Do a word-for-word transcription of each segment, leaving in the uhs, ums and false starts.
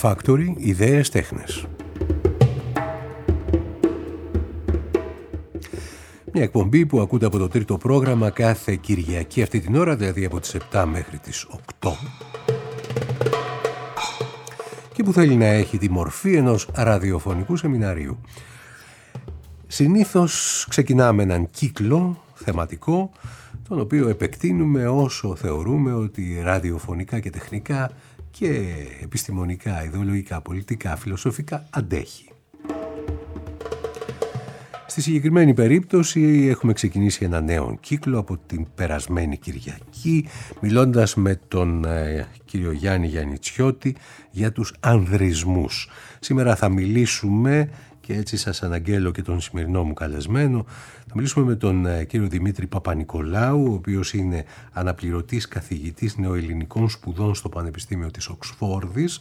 Factory, ιδέες τέχνες. Μια εκπομπή που ακούτε από το τρίτο πρόγραμμα κάθε Κυριακή αυτή την ώρα, δηλαδή από τις επτά μέχρι τις οκτώ, και που θέλει να έχει τη μορφή ενός ραδιοφωνικού σεμιναρίου. Συνήθως ξεκινάμε έναν κύκλο θεματικό, τον οποίο επεκτείνουμε όσο θεωρούμε ότι ραδιοφωνικά και τεχνικά και επιστημονικά, ιδεολογικά, πολιτικά, φιλοσοφικά αντέχει. Στη συγκεκριμένη περίπτωση έχουμε ξεκινήσει ένα νέο κύκλο από την περασμένη Κυριακή, μιλώντας με τον ε, κύριο Γιάννη Γιαννιτσιώτη για τους ανδρισμούς. Σήμερα θα μιλήσουμε, και έτσι σας αναγγέλω και τον σημερινό μου καλεσμένο, θα μιλήσουμε με τον ε, κύριο Δημήτρη Παπανικολάου, ο οποίος είναι αναπληρωτής καθηγητής νεοελληνικών σπουδών στο Πανεπιστήμιο της Οξφόρδης,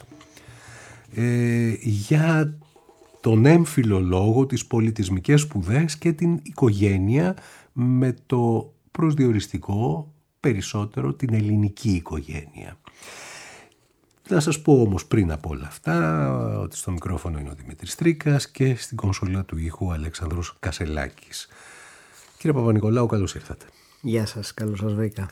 ε, για τον έμφυλο λόγο, τις πολιτισμικές σπουδές και την οικογένεια, με το προσδιοριστικό περισσότερο την ελληνική οικογένεια. Να σας πω όμως πριν από όλα αυτά ότι στο μικρόφωνο είναι ο Δημήτρης Τρίκας και στην κονσόλα του ήχου ο Αλέξανδρος Κασελάκης. Κύριε Παπανικολάου, καλώς ήρθατε. Γεια σας, καλώς σας βρήκα.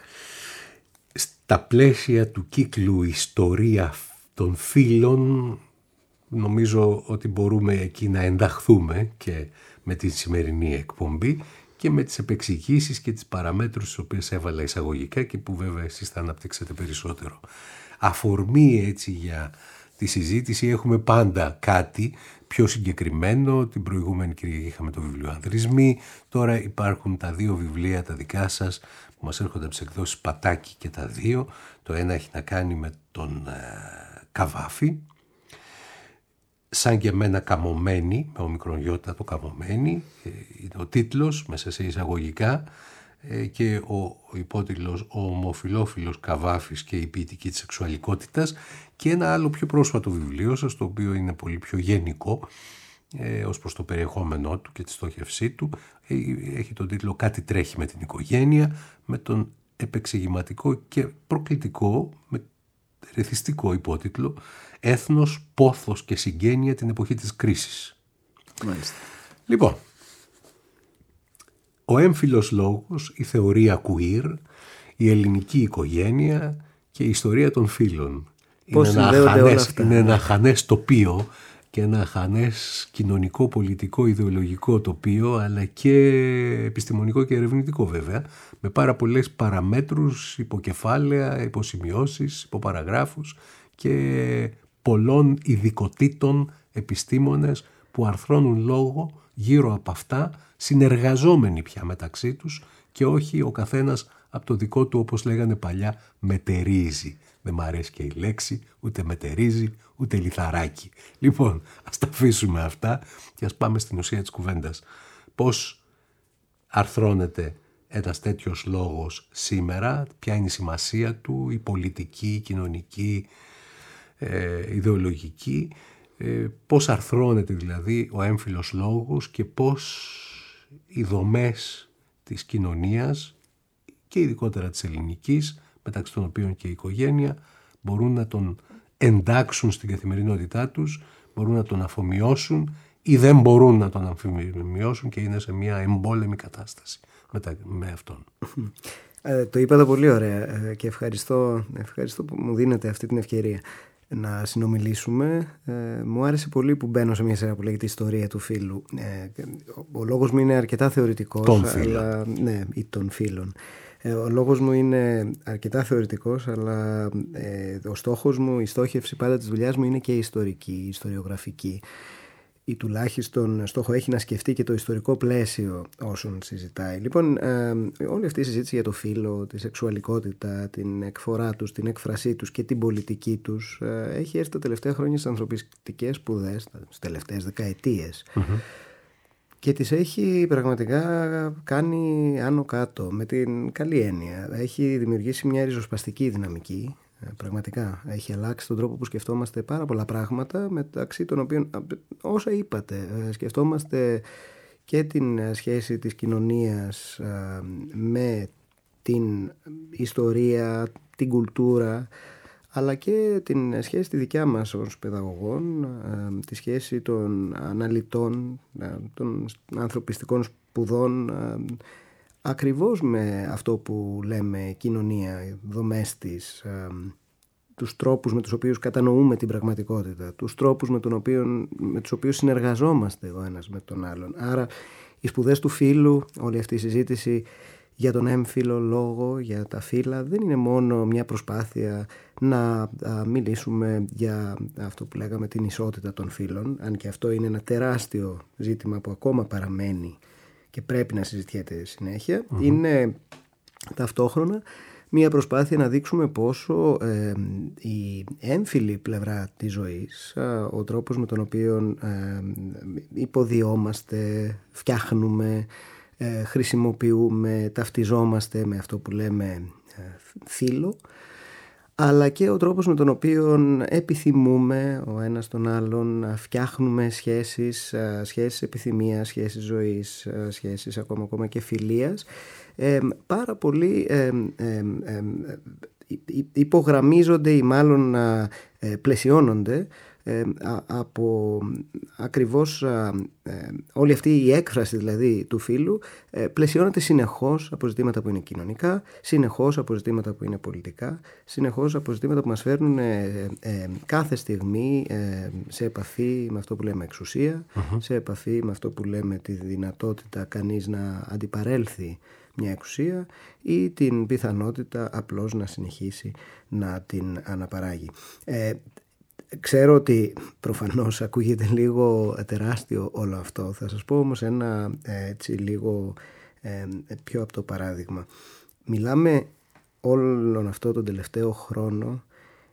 Στα πλαίσια του κύκλου Ιστορία των Φύλων, νομίζω ότι μπορούμε εκεί να ενταχθούμε και με τη σημερινή εκπομπή και με τις επεξηγήσεις και τις παραμέτρους τις οποίες έβαλα εισαγωγικά και που βέβαια εσείς θα αναπτύξετε περισσότερο. Αφορμή έτσι για τη συζήτηση έχουμε πάντα κάτι πιο συγκεκριμένο. Την προηγούμενη Κυριακή είχαμε το βιβλίο Ανδρισμοί, τώρα υπάρχουν τα δύο βιβλία τα δικά σας που μας έρχονται από τις εκδόσεις Πατάκη και τα δύο. Το ένα έχει να κάνει με τον ε, Καβάφη, σαν και εμένα καμωμένη, με ομικρονιώτα το καμωμένη, είναι ο τίτλος μέσα σε εισαγωγικά, και ο, ο υπότιτλος ο ομοφυλόφιλος Καβάφης και η ποιητική της σεξουαλικότητας, και ένα άλλο πιο πρόσφατο βιβλίο σας, το οποίο είναι πολύ πιο γενικό ε, ως προς το περιεχόμενό του και τη στόχευσή του, ε, έχει τον τίτλο «Κάτι τρέχει με την οικογένεια», με τον επεξηγηματικό και προκλητικό, με ρεθιστικό υπότιτλο «Έθνος, πόθος και συγγένεια την εποχή της κρίσης». Μάλιστα. Λοιπόν, ο έμφυλος λόγος, η θεωρία queer, η ελληνική οικογένεια και η ιστορία των φύλων. Πώς είναι, ένα συνδέονται όλα χανές, αυτά. είναι ένα χανές τοπίο και ένα χανές κοινωνικό, πολιτικό, ιδεολογικό τοπίο, αλλά και επιστημονικό και ερευνητικό βέβαια, με πάρα πολλές παραμέτρους, υποκεφάλαια, υποσημειώσεις, υποπαραγράφους και πολλών ειδικοτήτων επιστήμονες που αρθρώνουν λόγο γύρω από αυτά, συνεργαζόμενοι πια μεταξύ τους και όχι ο καθένας από το δικό του, όπως λέγανε παλιά, μετερίζει. Δεν μ' αρέσει και η λέξη, ούτε μετερίζει, ούτε λιθαράκι. Λοιπόν, ας τα αφήσουμε αυτά και ας πάμε στην ουσία της κουβέντας. Πώς αρθρώνεται ένας τέτοιος λόγος σήμερα, ποια είναι η σημασία του, η πολιτική, η κοινωνική, ε, ιδεολογική, ε, πώς αρθρώνεται δηλαδή ο έμφυλος λόγος και πώς οι δομές της κοινωνίας και ειδικότερα της ελληνικής, μεταξύ των οποίων και η οικογένεια, μπορούν να τον εντάξουν στην καθημερινότητά τους, μπορούν να τον αφομοιώσουν ή δεν μπορούν να τον αφομοιώσουν και είναι σε μια εμπόλεμη κατάσταση με αυτόν. Ε, το είπατε πολύ ωραία ε, και ευχαριστώ, ευχαριστώ που μου δίνετε αυτή την ευκαιρία να συνομιλήσουμε. Ε, μου άρεσε πολύ που μπαίνω σε μια σειρά που λέγεται Ιστορία του Φύλου. Ε, ο λόγος μου είναι αρκετά θεωρητικός. Των αλλά, ναι, ή των φύλων. Ε, ο λόγος μου είναι αρκετά θεωρητικός, αλλά ε, ο στόχος μου, η στόχευση πάντα της δουλειάς μου είναι και ιστορική, ιστοριογραφική. Ή τουλάχιστον στόχο έχει να σκεφτεί και το ιστορικό πλαίσιο όσων συζητάει. Λοιπόν, ε, όλη αυτή η συζήτηση για το φύλο, τη σεξουαλικότητα, την εκφορά τους, την έκφρασή τους και την πολιτική τους ε, έχει έρθει τα τελευταία χρόνια στις ανθρωπιστικές σπουδές, τις τελευταίες δεκαετίες. Mm-hmm. Και τις έχει πραγματικά κάνει άνω κάτω, με την καλή έννοια. Έχει δημιουργήσει μια ριζοσπαστική δυναμική. Πραγματικά έχει αλλάξει τον τρόπο που σκεφτόμαστε πάρα πολλά πράγματα, μεταξύ των οποίων όσα είπατε, σκεφτόμαστε και την σχέση της κοινωνίας με την ιστορία, την κουλτούρα, αλλά και την σχέση τη δικιά μας ως παιδαγωγών, τη σχέση των αναλυτών, των ανθρωπιστικών σπουδών, ακριβώς με αυτό που λέμε κοινωνία, δομές της, τους τρόπους με τους οποίους κατανοούμε την πραγματικότητα, τους τρόπους με, τον οποίο, με τους οποίους συνεργαζόμαστε ο ένας με τον άλλον. Άρα οι σπουδές του φύλου, όλη αυτή η συζήτηση για τον έμφυλο λόγο, για τα φύλα, δεν είναι μόνο μια προσπάθεια να μιλήσουμε για αυτό που λέγαμε την ισότητα των φύλων, αν και αυτό είναι ένα τεράστιο ζήτημα που ακόμα παραμένει και πρέπει να συζητιέται συνέχεια. Mm-hmm. Είναι ταυτόχρονα μια προσπάθεια να δείξουμε πόσο ε, η έμφυλη πλευρά της ζωής, ε, ο τρόπος με τον οποίο ε, υποδιόμαστε, φτιάχνουμε, ε, χρησιμοποιούμε, ταυτιζόμαστε με αυτό που λέμε ε, φύλο, αλλά και ο τρόπος με τον οποίο επιθυμούμε ο ένας τον άλλον, να φτιάχνουμε σχέσεις, σχέσεις επιθυμίας, σχέσεις ζωής, σχέσεις ακόμα, ακόμα και φιλίας, ε, πάρα πολύ ε, ε, ε, υπογραμμίζονται ή μάλλον ε, πλαισιώνονται ε, από ακριβώς ε, όλη αυτή η έκφραση δηλαδή του φύλου ε, πλαισιώνεται συνεχώς από ζητήματα που είναι κοινωνικά, συνεχώς από ζητήματα που είναι πολιτικά, συνεχώς από ζητήματα που μας φέρνουν ε, ε, κάθε στιγμή ε, σε επαφή με αυτό που λέμε εξουσία, uh-huh. σε επαφή με αυτό που λέμε τη δυνατότητα κανείς να αντιπαρέλθει μια εξουσία ή την πιθανότητα απλώς να συνεχίσει να την αναπαράγει. Ε, Ξέρω ότι προφανώς ακούγεται λίγο τεράστιο όλο αυτό. Θα σας πω όμως ένα έτσι λίγο ε, πιο απτό παράδειγμα. Μιλάμε όλον αυτό τον τελευταίο χρόνο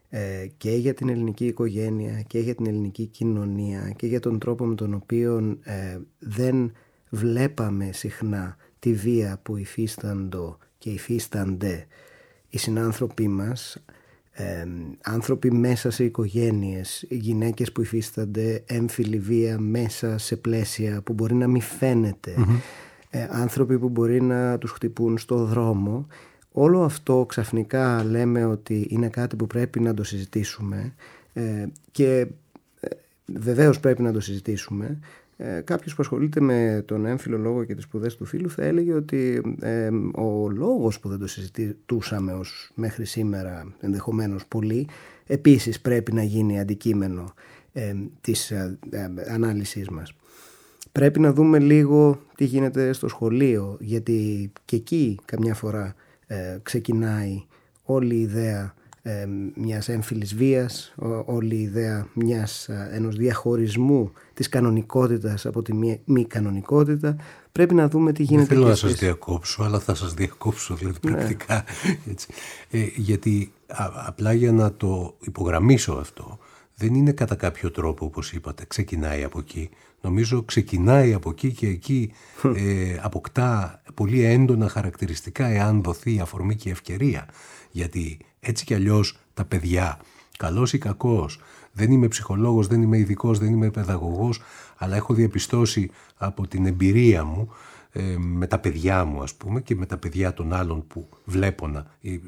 ε, και για την ελληνική οικογένεια και για την ελληνική κοινωνία και για τον τρόπο με τον οποίο ε, δεν βλέπαμε συχνά τη βία που υφίσταντο και υφίστανται οι συνάνθρωποι μας, Ε, άνθρωποι μέσα σε οικογένειες, γυναίκες που υφίστανται έμφυλη βία μέσα σε πλαίσια που μπορεί να μην φαίνεται, mm-hmm. ε, άνθρωποι που μπορεί να τους χτυπούν στο δρόμο. Όλο αυτό ξαφνικά λέμε ότι είναι κάτι που πρέπει να το συζητήσουμε ε, και ε, βεβαίως πρέπει να το συζητήσουμε. Ε, κάποιος που ασχολείται με τον έμφυλο λόγο και τις σπουδές του φύλου θα έλεγε ότι ε, ο λόγος που δεν το συζητούσαμε ως μέχρι σήμερα ενδεχομένως πολύ επίσης πρέπει να γίνει αντικείμενο ε, της ε, ε, ανάλυσης μας. Πρέπει να δούμε λίγο τι γίνεται στο σχολείο, γιατί και εκεί καμιά φορά ε, ξεκινάει όλη η ιδέα ε, μιας έμφυλης βίας, ό, όλη η ιδέα μιας, ενός διαχωρισμού της κανονικότητας από τη μη, μη κανονικότητα. Πρέπει να δούμε τι γίνεται. Δεν θέλω να στις... σας διακόψω, αλλά θα σας διακόψω δηλαδή πρακτικά. Ναι. Έτσι. Ε, γιατί α, απλά για να το υπογραμμίσω αυτό, δεν είναι κατά κάποιο τρόπο, όπως είπατε, ξεκινάει από εκεί. Νομίζω ξεκινάει από εκεί και εκεί ε, αποκτά πολύ έντονα χαρακτηριστικά εάν δοθεί η αφορμή και η ευκαιρία. Γιατί έτσι κι αλλιώς τα παιδιά, καλός ή κακός, δεν είμαι ψυχολόγος, δεν είμαι ειδικός, δεν είμαι παιδαγωγός, αλλά έχω διαπιστώσει από την εμπειρία μου ε, με τα παιδιά μου ας πούμε και με τα παιδιά των άλλων που βλέπω να ε,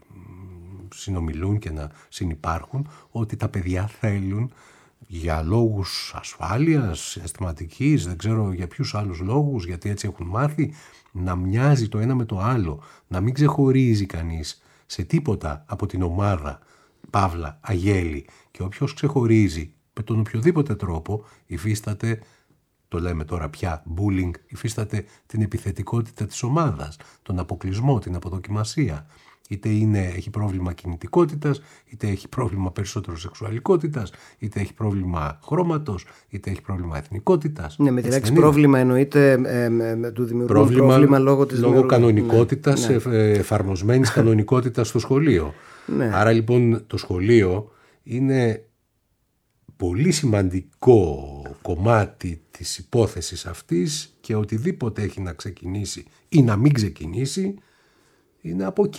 συνομιλούν και να συνυπάρχουν, ότι τα παιδιά θέλουν για λόγους ασφάλειας, συναισθηματικής, δεν ξέρω για ποιους άλλους λόγους, γιατί έτσι έχουν μάθει, να μοιάζει το ένα με το άλλο, να μην ξεχωρίζει κανείς σε τίποτα από την ομάδα παύλα αγέλη, και όποιος ξεχωρίζει με τον οποιοδήποτε τρόπο υφίσταται, το λέμε τώρα πια bullying, υφίσταται την επιθετικότητα της ομάδας, τον αποκλεισμό, την αποδοκιμασία. Είτε είναι, έχει πρόβλημα κινητικότητας, είτε έχει πρόβλημα περισσότερο σεξουαλικότητας, είτε έχει πρόβλημα χρώματος, είτε έχει πρόβλημα εθνικότητας. Ναι, με τη λέξη πρόβλημα εννοείται ε, ε, του δημιουργούν πρόβλημα, πρόβλημα λόγω της λόγω κανονικότητας, ναι, ναι. Ε, εφαρμοσμένης κανονικότητας στο σχολείο. Ναι. Άρα λοιπόν το σχολείο είναι πολύ σημαντικό κομμάτι της υπόθεσης αυτής και οτιδήποτε έχει να ξεκινήσει ή να μην ξεκινήσει είναι από εκεί.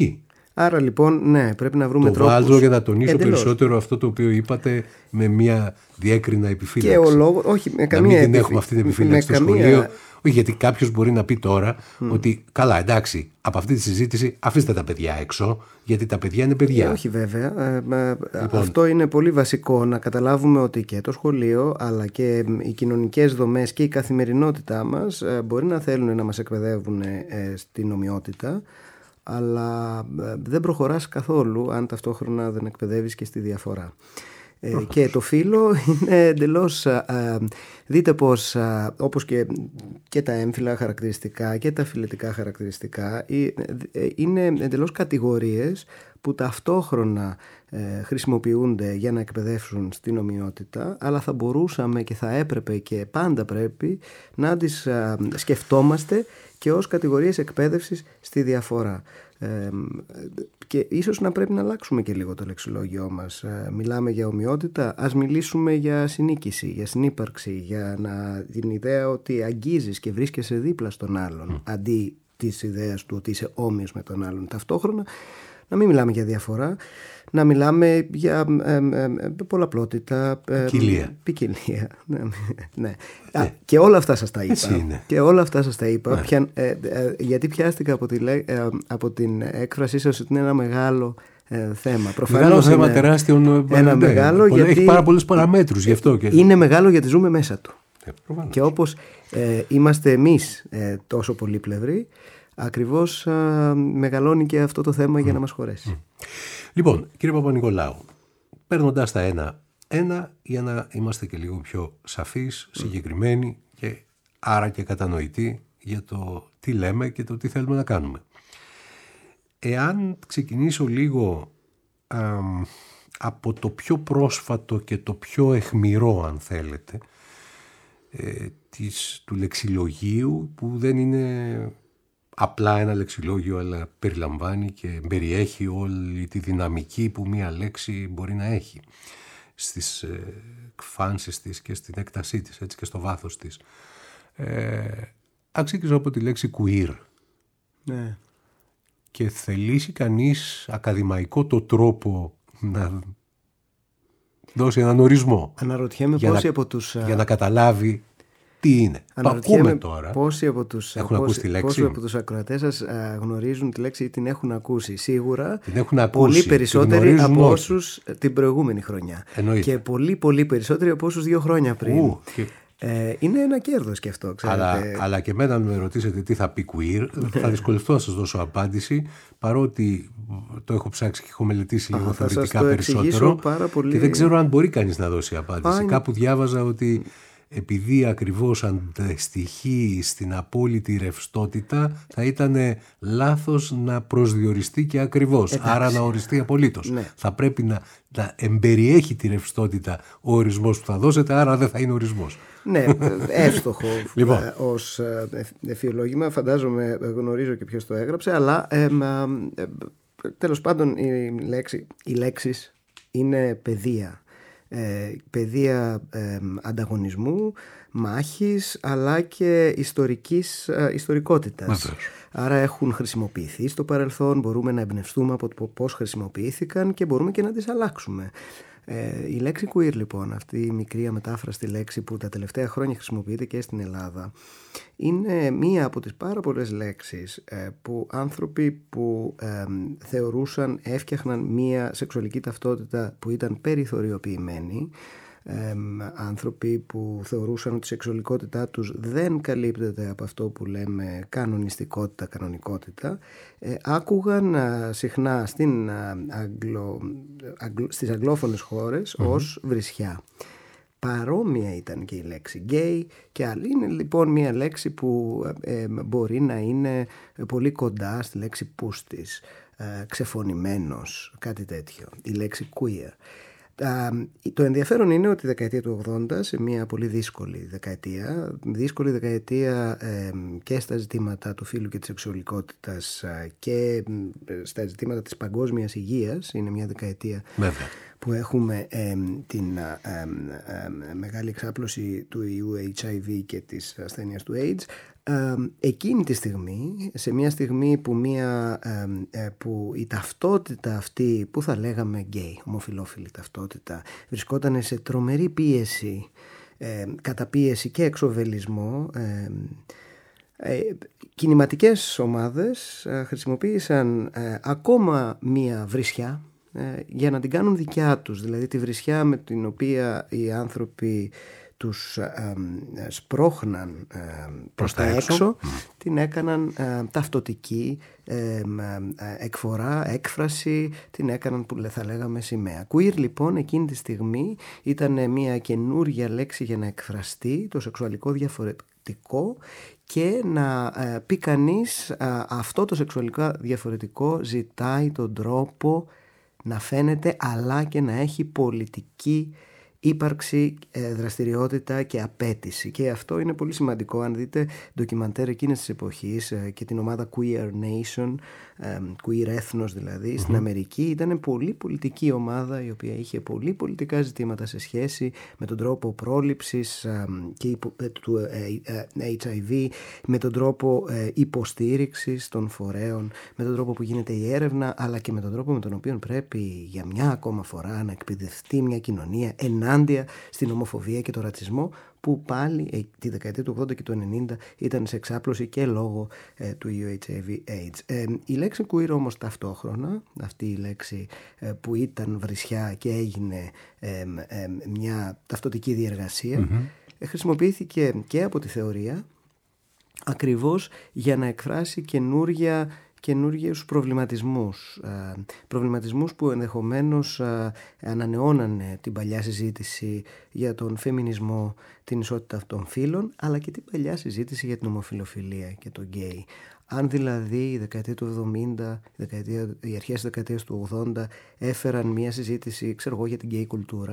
Άρα λοιπόν, ναι, πρέπει να βρούμε το τρόπους. Το βάζω για να τονίσω εντελώς περισσότερο αυτό το οποίο είπατε με μια διέκρινα επιφύλαξη. Και ο λόγος, όχι, με καμία να μην την επιφύ... έχουμε αυτή την επιφύλαξη στο καμία... σχολείο. Όχι, γιατί κάποιος μπορεί να πει τώρα mm. ότι καλά, εντάξει, από αυτή τη συζήτηση αφήστε τα παιδιά έξω, γιατί τα παιδιά είναι παιδιά. Ε, όχι βέβαια. Ε, ε, λοιπόν. Αυτό είναι πολύ βασικό, να καταλάβουμε ότι και το σχολείο, αλλά και οι κοινωνικές δομές και η καθημερινότητά μας ε, μπορεί να θέλουν να μας εκπαιδεύουν ε, στην ομοιότητα, αλλά ε, δεν προχωράς καθόλου αν ταυτόχρονα δεν εκπαιδεύεις και στη διαφορά. Ε, και το φύλο είναι εντελώς, α, δείτε πως α, όπως και, και τα έμφυλα χαρακτηριστικά και τα φυλετικά χαρακτηριστικά είναι εντελώς κατηγορίες που ταυτόχρονα ε, χρησιμοποιούνται για να εκπαιδεύσουν στην ομοιότητα, αλλά θα μπορούσαμε και θα έπρεπε και πάντα πρέπει να τις α, σκεφτόμαστε και ως κατηγορίες εκπαίδευσης στη διαφορά. Ε, και ίσως να πρέπει να αλλάξουμε και λίγο το λεξιλόγιό μας. Ε, μιλάμε για ομοιότητα, ας μιλήσουμε για συνοίκηση, για συνύπαρξη, για να, την ιδέα ότι αγγίζεις και βρίσκεσαι δίπλα στον άλλον mm. αντί της ιδέας του ότι είσαι όμοιος με τον άλλον. Ταυτόχρονα να μην μιλάμε για διαφορά, να μιλάμε για ε, ε, ε, πολλαπλότητα, ε, ποικιλία. ποικιλία. Ναι, ναι. Α, και όλα αυτά σας τα είπα. Και όλα αυτά σας τα είπα. Ναι. Πια, ε, ε, γιατί πιάστηκα από, τη, ε, από την έκφρασή σας ότι είναι ένα μεγάλο ε, θέμα. Προφανώς μεγάλο θέμα, είναι τεράστιο. Ένα ναι, μεγάλο πολλά, γιατί έχει πάρα πολλούς παραμέτρους γι' αυτό. Και... είναι μεγάλο γιατί ζούμε μέσα του. Ε, και όπως ε, είμαστε εμείς ε, τόσο πολύπλευροι, ακριβώς α, μεγαλώνει και αυτό το θέμα mm. για να μας χωρέσει. Mm. Λοιπόν, κύριε Παπα-Νικολάου, παίρνοντας τα ένα, ένα για να είμαστε και λίγο πιο σαφείς, συγκεκριμένοι και άρα και κατανοητοί για το τι λέμε και το τι θέλουμε να κάνουμε. Εάν ξεκινήσω λίγο α, από το πιο πρόσφατο και το πιο αιχμηρό, αν θέλετε, ε, της, του λεξιλογίου, που δεν είναι απλά ένα λεξιλόγιο, αλλά περιλαμβάνει και περιέχει όλη τη δυναμική που μία λέξη μπορεί να έχει στις εκφάνσεις της και στην έκτασή της, έτσι, και στο βάθος της. Ε, Άξιζω από τη λέξη queer. Ναι. Και θελήσει κανείς ακαδημαϊκό το τρόπο να δώσει έναν ορισμό. Αναρωτιέμαι για πόσοι να, από τους... για να καταλάβει τι είναι. Το ακούμε τώρα. Πόσοι από τους, έχουν πόσοι, ακούσει τη λέξη. Πόσοι από τους ακροατές σας α, γνωρίζουν τη λέξη ή την έχουν ακούσει. Σίγουρα την έχουν ακούσει, πολύ περισσότεροι από όχι. όσους την προηγούμενη χρονιά. Εννοείται. Και πολύ πολύ περισσότεροι από όσους δύο χρόνια πριν. Ου, και... ε, είναι ένα κέρδος και αυτό, ξέρετε. Αλλά, αλλά και εμένα αν με ρωτήσετε τι θα πει queer, θα δυσκολευτώ να σας δώσω απάντηση, παρότι το έχω ψάξει και έχω μελετήσει λίγο θεωρητικά περισσότερο πολύ... και δεν ξέρω αν μπορεί κανείς να δώσει απάντηση. Α, Κάπου διάβαζα ότι επειδή ακριβώς αντιστοιχεί στην απόλυτη ρευστότητα, θα ήταν λάθος να προσδιοριστεί και ακριβώς, εντάξει, άρα να οριστεί απολύτως. Ναι. Θα πρέπει να, να εμπεριέχει τη ρευστότητα ο ορισμός που θα δώσετε, άρα δεν θα είναι ορισμός. Ναι, εύστοχο λοιπόν. ως εφιολόγημα, φαντάζομαι γνωρίζω και ποιος το έγραψε, αλλά ε, ε, τέλος πάντων η λέξη, οι λέξεις είναι παιδεία. Ε, παιδεία ε, ανταγωνισμού, μάχης, αλλά και ιστορικής ε, ιστορικότητας. Μάλιστα. Άρα έχουν χρησιμοποιηθεί στο παρελθόν, μπορούμε να εμπνευστούμε από το πώς χρησιμοποιήθηκαν και μπορούμε και να τις αλλάξουμε. Ε, η λέξη queer, λοιπόν, αυτή η μικρή αμετάφραστη λέξη που τα τελευταία χρόνια χρησιμοποιείται και στην Ελλάδα, είναι μία από τις πάρα πολλές λέξεις ε, που άνθρωποι που ε, θεωρούσαν, έφτιαχναν μία σεξουαλική ταυτότητα που ήταν περιθωριοποιημένη, ε, άνθρωποι που θεωρούσαν ότι η σεξουαλικότητά τους δεν καλύπτεται από αυτό που λέμε κανονιστικότητα, κανονικότητα, ε, άκουγαν ε, συχνά στην, ε, αγγλο, αγγλο, στις αγγλόφωνες χώρες mm-hmm. ως βρισιά. Παρόμοια ήταν και η λέξη gay και άλλη. Είναι λοιπόν μια λέξη που ε, μπορεί να είναι πολύ κοντά στη λέξη πούστης, ε, ξεφωνημένος, κάτι τέτοιο, η λέξη queer. Uh, το ενδιαφέρον είναι ότι η δεκαετία του ογδόντα, σε μια πολύ δύσκολη δεκαετία, δύσκολη δεκαετία ε, και στα ζητήματα του φύλου και της σεξουαλικότητας ε, και ε, στα ζητήματα της παγκόσμιας υγείας, είναι μια δεκαετία Βέβαια. που έχουμε ε, την ε, ε, ε, μεγάλη εξάπλωση του ιού έιτς άι βι και της ασθένειας του AIDS, Ε, εκείνη τη στιγμή, σε μια στιγμή που, μια, ε, ε, που η ταυτότητα αυτή που θα λέγαμε γκέι, ομοφυλόφιλη ταυτότητα, βρισκόταν σε τρομερή πίεση, ε, καταπίεση και εξοβελισμό, ε, ε, κινηματικές ομάδες ε, χρησιμοποίησαν ε, ακόμα μία βρισιά ε, για να την κάνουν δικιά τους, δηλαδή τη βρισιά με την οποία οι άνθρωποι τους ε, ε, σπρώχναν ε, προς τα έξω, έξω mm. την έκαναν ε, ταυτοτική ε, ε, εκφορά, έκφραση, την έκαναν που θα λέγαμε σημαία. Queer λοιπόν εκείνη τη στιγμή ήταν μια καινούρια λέξη για να εκφραστεί το σεξουαλικό διαφορετικό και να ε, πει κανείς ε, αυτό το σεξουαλικά διαφορετικό ζητάει τον τρόπο να φαίνεται αλλά και να έχει πολιτική ύπαρξη, δραστηριότητα και απέτηση. Και αυτό είναι πολύ σημαντικό. Αν δείτε ντοκιμαντέρ εκείνης της εποχής και την ομάδα Queer Nation, queer έθνος δηλαδή, mm-hmm. στην Αμερική, ήταν πολύ πολιτική ομάδα η οποία είχε πολύ πολιτικά ζητήματα σε σχέση με τον τρόπο πρόληψης και του έιτς άι βι, με τον τρόπο υποστήριξης των φορέων, με τον τρόπο που γίνεται η έρευνα, αλλά και με τον τρόπο με τον οποίο πρέπει για μια ακόμα φορά να εκπαιδευτεί μια κοινωνία ενάντια στην ομοφοβία και τον ρατσισμό, που πάλι τη δεκαετία του ογδόντα και του ενενήντα ήταν σε εξάπλωση και λόγω ε, του έιτς άι βι έιτς. Ε, η λέξη queer όμως ταυτόχρονα, αυτή η λέξη ε, που ήταν βρισιά και έγινε ε, ε, μια ταυτοτική διεργασία, mm-hmm. ε, χρησιμοποιήθηκε και από τη θεωρία ακριβώς για να εκφράσει καινούρια καινούργιους προβληματισμούς, προβληματισμούς που ενδεχομένως ανανεώνανε την παλιά συζήτηση για τον φεμινισμό, την ισότητα των φύλων, αλλά και την παλιά συζήτηση για την ομοφυλοφιλία και τον γκέι. Αν δηλαδή η δεκαετία του εβδομήντα, η, δεκαετία, οι αρχές της δεκαετίας του ογδόντα έφεραν μια συζήτηση, ξέρω εγώ, για την γκέι κουλτούρα,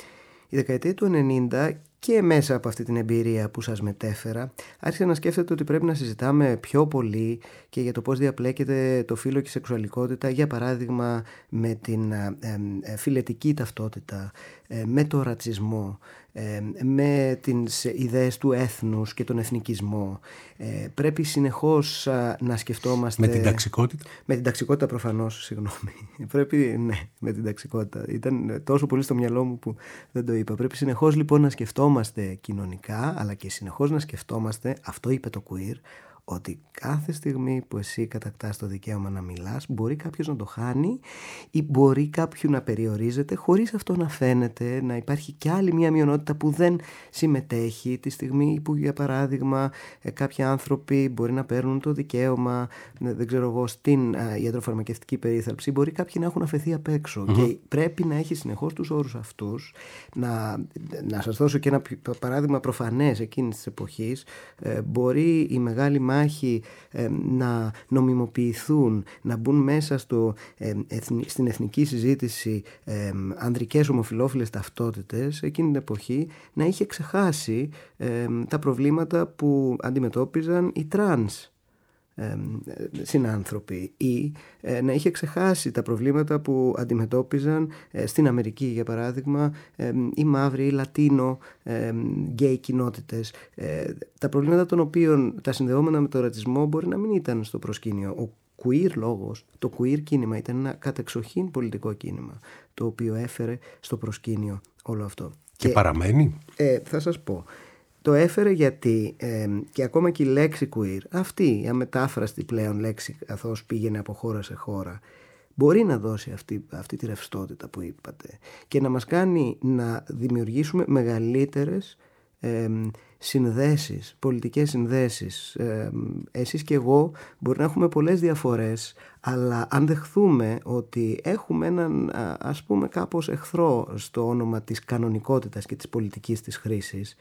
η δεκαετία του ενενήντα και μέσα από αυτή την εμπειρία που σας μετέφερα, άρχισε να σκέφτεται ότι πρέπει να συζητάμε πιο πολύ και για το πώς διαπλέκεται το φύλο και η σεξουαλικότητα, για παράδειγμα με την ε, ε, φιλετική ταυτότητα, ε, με το ρατσισμό, ε, με τις ιδέες του έθνους και τον εθνικισμό. Ε, πρέπει συνεχώς α, να σκεφτόμαστε... Με την ταξικότητα. Με την ταξικότητα προφανώς, συγγνώμη. Πρέπει, ναι, με την ταξικότητα. Ήταν τόσο πολύ στο μυαλό μου που δεν το είπα. Πρέπει συνεχώς λοιπόν να σκεφτόμαστε κοινωνικά, αλλά και συνεχώς να σκεφτόμαστε, αυτό είπε το queer, ότι κάθε στιγμή που εσύ κατακτάς το δικαίωμα να μιλάς, μπορεί κάποιος να το χάνει ή μπορεί κάποιου να περιορίζεται χωρίς αυτό να φαίνεται, να υπάρχει κι άλλη μια μειονότητα που δεν συμμετέχει τη στιγμή που, για παράδειγμα, κάποιοι άνθρωποι μπορεί να παίρνουν το δικαίωμα, δεν ξέρω εγώ, στην ιατροφαρμακευτική περίθαλψη, μπορεί κάποιοι να έχουν αφαιθεί απ' έξω mm-hmm. και πρέπει να έχει συνεχώς τους όρους αυτούς. Να, να σας δώσω και ένα παράδειγμα προφανές εκείνης της εποχής. Ε, μπορεί η μεγάλη μάχη ε, να νομιμοποιηθούν, να μπουν μέσα στο, ε, εθνι, στην εθνική συζήτηση ε, ανδρικές ομοφυλόφιλες ταυτότητες, εκείνη την εποχή να είχε ξεχάσει ε, τα προβλήματα που αντιμετώπιζαν οι τρανς ε, συνάνθρωποι ή ε, να είχε ξεχάσει τα προβλήματα που αντιμετώπιζαν ε, στην Αμερική, για παράδειγμα, ε, οι μαύροι, οι λατίνο, ε, γκέι κοινότητες, ε, τα προβλήματα των οποίων τα συνδεόμενα με τον ρατσισμό μπορεί να μην ήταν στο προσκήνιο. Ο queer λόγος, το queer κίνημα ήταν ένα κατεξοχήν πολιτικό κίνημα, το οποίο έφερε στο προσκήνιο όλο αυτό. Και, και παραμένει. Ε, θα σας πω. Το έφερε γιατί ε, και ακόμα και η λέξη queer, αυτή η αμετάφραστη πλέον λέξη, καθώς πήγαινε από χώρα σε χώρα, μπορεί να δώσει αυτή, αυτή τη ρευστότητα που είπατε και να μας κάνει να δημιουργήσουμε μεγαλύτερες ε, συνδέσεις, πολιτικές συνδέσεις. Ε, εσείς και εγώ μπορεί να έχουμε πολλές διαφορές, αλλά αν δεχθούμε ότι έχουμε έναν, ας πούμε, κάπως εχθρό στο όνομα της κανονικότητας και της πολιτικής της χρήσης,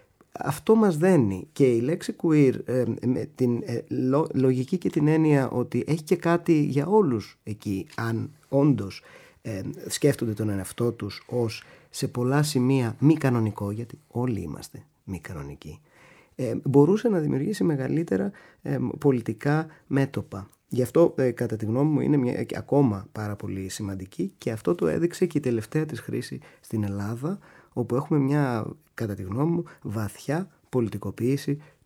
αυτό μας δένει. Και η λέξη queer ε, με την ε, λο, λογική και την έννοια ότι έχει και κάτι για όλους εκεί, αν όντως ε, σκέφτονται τον εαυτό τους ως σε πολλά σημεία μη κανονικό, γιατί όλοι είμαστε μη κανονικοί, ε, μπορούσε να δημιουργήσει μεγαλύτερα ε, πολιτικά μέτωπα. Γι' αυτό ε, κατά τη γνώμη μου είναι μια, ακόμα πάρα πολύ σημαντική, και αυτό το έδειξε και η τελευταία της χρήση στην Ελλάδα, όπου έχουμε μια, κατά τη γνώμη μου, βαθιά πολιτικοποίηση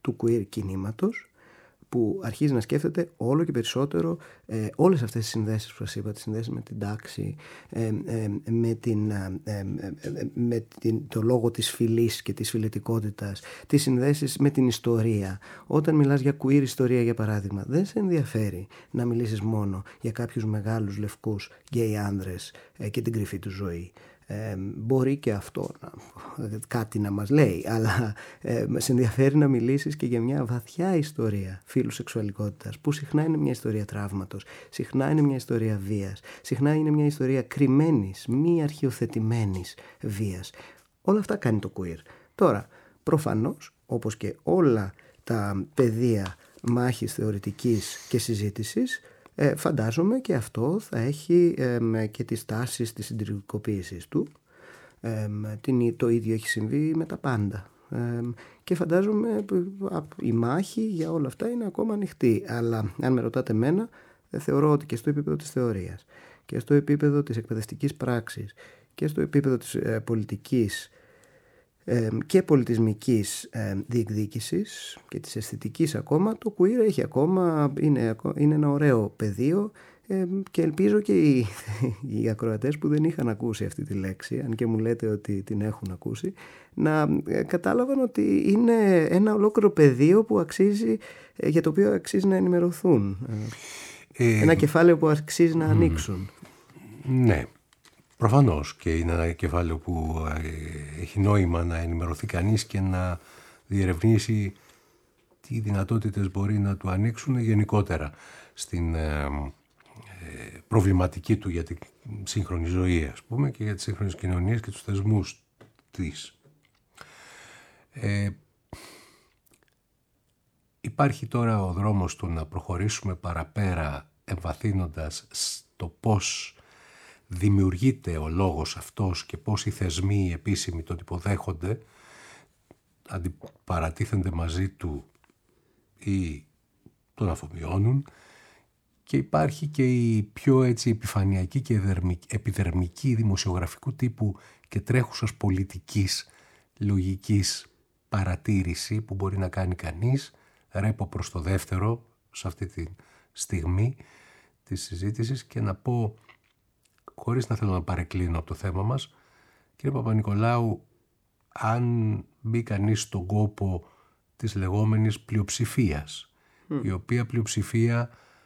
του queer κινήματος, που αρχίζει να σκέφτεται όλο και περισσότερο ε, όλες αυτές τις συνδέσεις που σας είπα, τις συνδέσεις με την τάξη, ε, ε, με, την, ε, ε, με την, το λόγο της φυλής και της φυλετικότητας, τις συνδέσεις με την ιστορία. Όταν μιλάς για queer ιστορία, για παράδειγμα, δεν σε ενδιαφέρει να μιλήσεις μόνο για κάποιους μεγάλους λευκούς γκέι άνδρες ε, και την κρυφή του ζωή. Ε, μπορεί και αυτό να, κάτι να μας λέει, αλλά ε, σε ενδιαφέρει να μιλήσεις και για μια βαθιά ιστορία φύλου σεξουαλικότητας, που συχνά είναι μια ιστορία τραύματος, συχνά είναι μια ιστορία βίας, συχνά είναι μια ιστορία κρυμμένης, μη αρχιοθετημένης βίας. Όλα αυτά κάνει το queer. Τώρα, προφανώς, όπως και όλα τα πεδία μάχης θεωρητικής και συζήτησης, Ε, φαντάζομαι και αυτό θα έχει ε, και τις τάσεις της συντηρητικοποίησης του. Ε, την, το ίδιο έχει συμβεί με τα πάντα. Ε, και φαντάζομαι η μάχη για όλα αυτά είναι ακόμα ανοιχτή. Αλλά αν με ρωτάτε εμένα, ε, θεωρώ ότι και στο επίπεδο της θεωρίας και στο επίπεδο της εκπαιδευτικής πράξης και στο επίπεδο της ε, πολιτικής και πολιτισμικής διεκδίκησης και της αισθητικής ακόμα, το queer έχει ακόμα, είναι, είναι ένα ωραίο πεδίο, και ελπίζω και οι, οι ακροατές που δεν είχαν ακούσει αυτή τη λέξη, αν και μου λέτε ότι την έχουν ακούσει, να κατάλαβαν ότι είναι ένα ολόκληρο πεδίο που αξίζει, για το οποίο αξίζει να ενημερωθούν, ε, ένα κεφάλαιο που αξίζει να ανοίξουν. Ναι. Προφανώς, και είναι ένα κεφάλαιο που έχει νόημα να ενημερωθεί κανείς και να διερευνήσει τι δυνατότητες μπορεί να του ανοίξουν γενικότερα στην ε, προβληματική του για τη σύγχρονη ζωή, ας πούμε, και για τις σύγχρονες κοινωνίες και τους θεσμούς της. Ε, υπάρχει τώρα ο δρόμος του να προχωρήσουμε παραπέρα, εμβαθύνοντας στο πώς δημιουργείται ο λόγος αυτός και πώς οι θεσμοί οι επίσημοι τον υποδέχονται, αντιπαρατίθενται μαζί του ή τον αφομοιώνουν, και υπάρχει και η πιο έτσι επιφανειακή και επιδερμική δημοσιογραφικού τύπου και τρέχουσας πολιτικής λογικής παρατήρηση που μπορεί να κάνει κανείς, ρέπω προς το δεύτερο σε αυτή τη στιγμή της συζήτησης, και να πω, χωρίς να θέλω να παρεκκλίνω από το θέμα μας, κύριε Παπα-Νικολάου, αν μπει κανείς στον κόπο της λεγόμενης πλειοψηφίας, mm. η οποία πλειοψηφία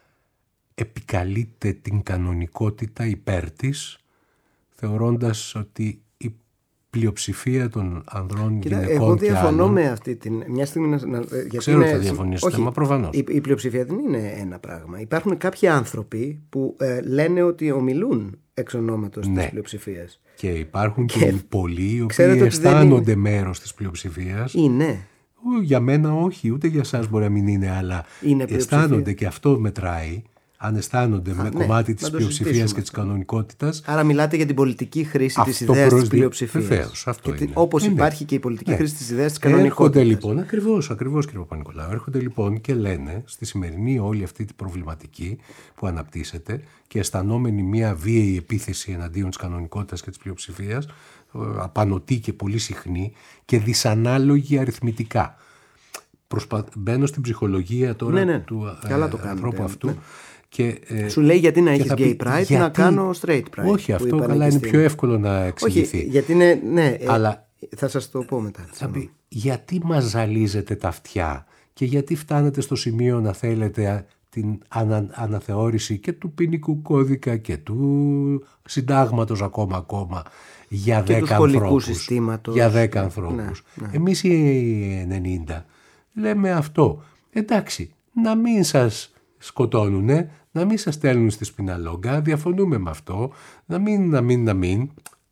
επικαλείται την κανονικότητα υπέρ της, θεωρώντας ότι η πλειοψηφία των ανδρών, Κοίτα, γυναικών εγώ διαφωνώ και άλλων, με αυτή την... Μια στιγμή να, να, γιατί ξέρω ότι είναι, θα διαφωνήσετε, μα προφανώς. Η, η πλειοψηφία δεν είναι ένα πράγμα. Υπάρχουν κάποιοι άνθρωποι που ε, λένε ότι ομιλούν εξ ονόματος ναι. της πλειοψηφίας. Και υπάρχουν και, και πολλοί οι οποίοι αισθάνονται είναι... μέρος της πλειοψηφίας. Είναι. Για μένα όχι, ούτε για εσάς μπορεί να μην είναι, αλλά είναι αισθάνονται, και αυτό μετράει. Αν αισθάνονται Α, με ναι, κομμάτι της πλειοψηφίας και της κανονικότητας. Άρα μιλάτε για την πολιτική χρήση της ιδέας προσδι... της πλειοψηφίας. Βεβαίως, αυτό και είναι. Όπως είναι. υπάρχει και η πολιτική ναι. χρήση της ιδέας της κανονικότητας. Έρχονται λοιπόν, ακριβώς, ακριβώς κύριε Παπα-Νικολάου, έρχονται λοιπόν και λένε στη σημερινή όλη αυτή την προβληματική που αναπτύσσεται και αισθανόμενοι μια βίαιη επίθεση εναντίον της κανονικότητας και της πλειοψηφίας, απανωτή και πολύ συχνή και δυσανάλογη αριθμητικά. Προσπα... Μπαίνω στην ψυχολογία τώρα ναι, ναι. του Καλά το ανθρώπου κάνετε, αυτού. Ναι. Και, ε, σου λέει γιατί να έχεις gay πει, pride, γιατί... να κάνω straight pride. Όχι, αυτό καλά είναι πιο εύκολο να εξηγηθεί. Όχι, γιατί είναι, ναι, αλλά ε, θα σας το πω μετά. Θα πει, γιατί μας ζαλίζετε τα αυτιά και γιατί φτάνετε στο σημείο να θέλετε την ανα, αναθεώρηση και του ποινικού κώδικα και του συντάγματος ακόμα ακόμα για και δέκα ανθρώπους. Για δέκα ναι, ανθρώπους. Ναι, ναι. Εμείς οι ενενήντα λέμε αυτό. Εντάξει, να μην σας σκοτώνουνε, να μην σας στέλνουν στη σπιναλόγκα, διαφωνούμε με αυτό, να μην, να μην, να μην,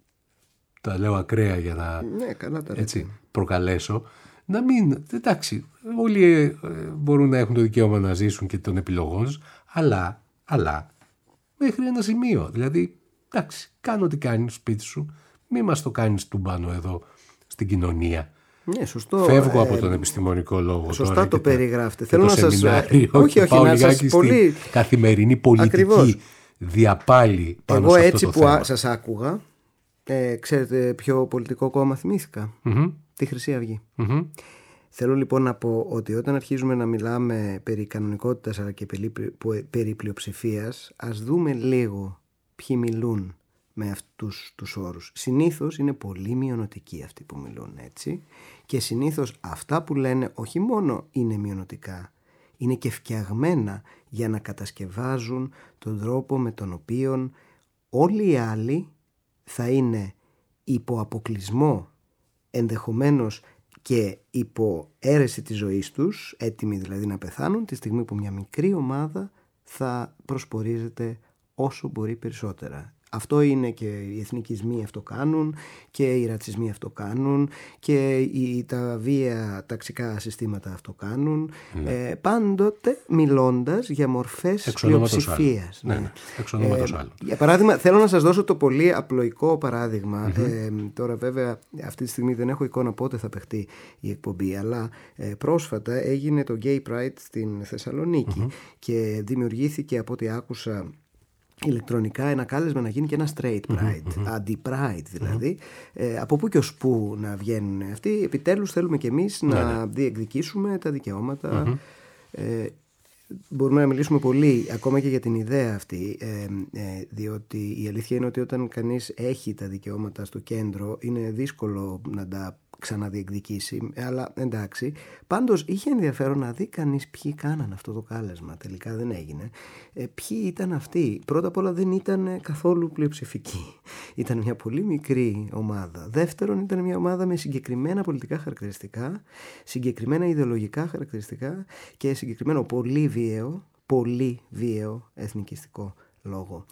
τα λέω ακραία για να ναι, καλά τα έτσι, προκαλέσω, να μην, εντάξει, όλοι μπορούν να έχουν το δικαίωμα να ζήσουν και των επιλογών τους, αλλά, αλλά, μέχρι ένα σημείο, δηλαδή, εντάξει, κάνω ό,τι κάνεις στο σπίτι σου, μη μας το κάνεις τουμπάνο εδώ στην κοινωνία. Ναι, σωστό. Φεύγω ε, από τον επιστημονικό λόγο. Σωστά τώρα το περιγράφετε. Θέλω να σας. Όχι, όχι, όχι, να σας πολύ. Καθημερινή πολιτική Ακριβώς. διαπάλη πάνω Εγώ σε αυτό έτσι το που θέμα. σας άκουγα, ε, ξέρετε ποιο πολιτικό κόμμα θυμήθηκα? Mm-hmm. Τη Χρυσή Αυγή. Mm-hmm. Θέλω λοιπόν να πω ότι όταν αρχίζουμε να μιλάμε περί κανονικότητας αλλά και περί πλειοψηφίας, ας δούμε λίγο ποιοι μιλούν με αυτούς τους όρους. Συνήθως είναι πολύ μειονοτικοί αυτοί που μιλούν έτσι, και συνήθως αυτά που λένε όχι μόνο είναι μειονοτικά, είναι και φτιαγμένα για να κατασκευάζουν τον τρόπο με τον οποίο όλοι οι άλλοι θα είναι υπό αποκλεισμό, ενδεχομένως και υπό αίρεση της ζωής τους, έτοιμοι δηλαδή να πεθάνουν, τη στιγμή που μια μικρή ομάδα θα προσπορίζεται όσο μπορεί περισσότερα. Αυτό είναι και οι εθνικισμοί αυτό κάνουν, και οι ρατσισμοί αυτό κάνουν, και οι, τα βία ταξικά συστήματα αυτό κάνουν, ναι. ε, πάντοτε μιλώντας για μορφές πλειοψηφίας. Ναι, ναι. Εξ ονόματος άλλου. Για παράδειγμα, θέλω να σας δώσω το πολύ απλοϊκό παράδειγμα. Mm-hmm. Ε, τώρα βέβαια αυτή τη στιγμή δεν έχω εικόνα πότε θα παιχτεί η εκπομπή, αλλά ε, πρόσφατα έγινε το Gay Pride στην Θεσσαλονίκη, mm-hmm. και δημιουργήθηκε, από ό,τι άκουσα ηλεκτρονικά, ένα κάλεσμα να γίνει και ένα straight pride, mm-hmm. αντι-pride δηλαδή, mm-hmm. ε, από πού και ως πού να βγαίνουν αυτοί. Επιτέλους θέλουμε και εμείς mm-hmm. να διεκδικήσουμε τα δικαιώματα. Mm-hmm. ε, μπορούμε να μιλήσουμε πολύ ακόμα και για την ιδέα αυτή, ε, ε, διότι η αλήθεια είναι ότι όταν κανείς έχει τα δικαιώματα στο κέντρο είναι δύσκολο να τα ξαναδιεκδικήσει, αλλά εντάξει. Πάντως είχε ενδιαφέρον να δει κανείς ποιοι κάναν αυτό το κάλεσμα. Τελικά δεν έγινε. Ε, ποιοι ήταν αυτοί? Πρώτα απ' όλα δεν ήταν καθόλου πλειοψηφικοί. Ήταν μια πολύ μικρή ομάδα. Δεύτερον, ήταν μια ομάδα με συγκεκριμένα πολιτικά χαρακτηριστικά, συγκεκριμένα ιδεολογικά χαρακτηριστικά και συγκεκριμένο πολύ βίαιο, πολύ βίαιο εθνικιστικό λόγο.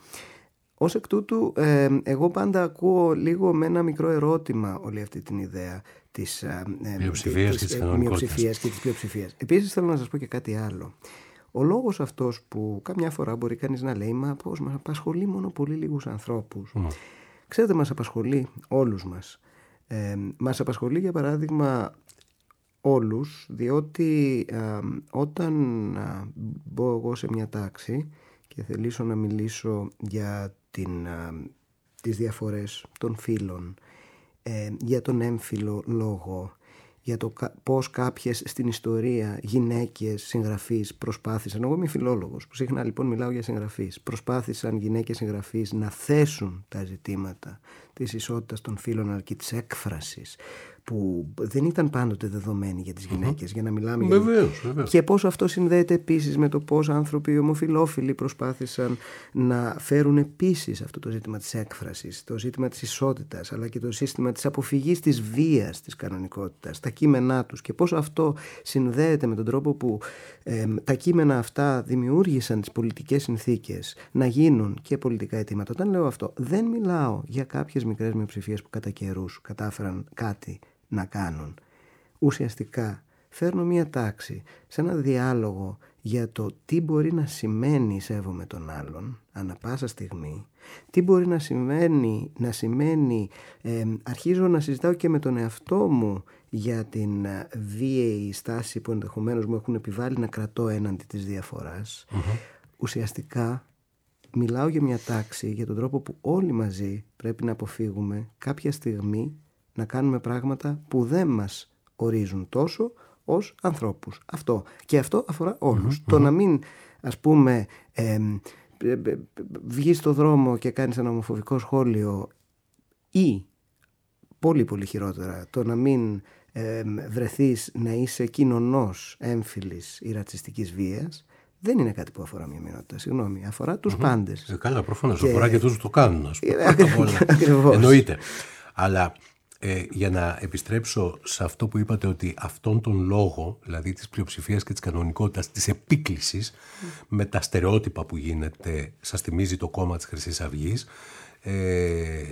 Ως εκ τούτου, ε, εγώ πάντα ακούω λίγο με ένα μικρό ερώτημα όλη αυτή την ιδέα της ε, μειοψηφίας και της κανονικότητας. και της πλειοψηφίας. Επίσης θέλω να σας πω και κάτι άλλο. Ο λόγος αυτός που καμιά φορά μπορεί κανείς να λέει, μα πώς μας απασχολεί μόνο πολύ λίγους ανθρώπους. Mm. Ξέρετε, μας απασχολεί όλους μας. Ε, μας απασχολεί για παράδειγμα όλους, διότι ε, όταν ε, μπω εγώ σε μια τάξη και θελήσω να μιλήσω για την, α, τις διαφορές των φύλων, ε, για τον έμφυλο λόγο, για το κα, πώς κάποιες στην ιστορία γυναίκες συγγραφείς προσπάθησαν, εγώ είμαι φιλόλογος που συχνά λοιπόν μιλάω για συγγραφείς, προσπάθησαν γυναίκες συγγραφείς να θέσουν τα ζητήματα της ισότητας των φύλων αλλά και της έκφρασης, που δεν ήταν πάντοτε δεδομένη για τις γυναίκες, mm-hmm. για να μιλάμε βεβαίως, για... βεβαίως. Και πώς αυτό συνδέεται επίσης με το πώς άνθρωποι ομοφυλόφιλοι προσπάθησαν να φέρουν επίσης αυτό το ζήτημα της έκφρασης, το ζήτημα της ισότητας, αλλά και το σύστημα της αποφυγής της βίας, της κανονικότητας, τα κείμενά τους, και πώς αυτό συνδέεται με τον τρόπο που ε, τα κείμενα αυτά δημιούργησαν τις πολιτικές συνθήκες να γίνουν και πολιτικά αιτήματα. Όταν λέω αυτό, δεν μιλάω για κάποιες μικρές μειοψηφίες που κατά καιρούς κατάφεραν κάτι να κάνουν. Ουσιαστικά φέρνω μία τάξη σε ένα διάλογο για το τι μπορεί να σημαίνει σέβομαι τον άλλον ανά πάσα στιγμή, τι μπορεί να σημαίνει, να σημαίνει ε, αρχίζω να συζητάω και με τον εαυτό μου για την βίαιη στάση που ενδεχομένως μου έχουν επιβάλει να κρατώ έναντι της διαφοράς. Mm-hmm. Ουσιαστικά μιλάω για μια τάξη, για τον τρόπο που όλοι μαζί πρέπει να αποφύγουμε κάποια στιγμή να κάνουμε πράγματα που δεν μας ορίζουν τόσο ως ανθρώπους. Αυτό. Και αυτό αφορά όλους. Mm-hmm. Το να μην, ας πούμε, ε, ε, ε, βγεις στο δρόμο και κάνεις ένα ομοφοβικό σχόλιο, ή πολύ πολύ χειρότερα, το να μην ε, βρεθείς να είσαι κοινωνός έμφυλης ή ρατσιστικής βίας, δεν είναι κάτι που αφορά μια μειονότητα. Συγγνώμη, αφορά τους mm-hmm. πάντες. Ε, καλά, προφανώς. Και... αφορά και τους που το κάνουν, ας πούμε. Ακριβώς. Εννοείται. Αλλά ε, για να επιστρέψω σε αυτό που είπατε, ότι αυτόν τον λόγο, δηλαδή της πλειοψηφίας και της κανονικότητας, της επίκλησης mm. με τα στερεότυπα που γίνεται, σας θυμίζει το κόμμα της Χρυσής Αυγής, ε,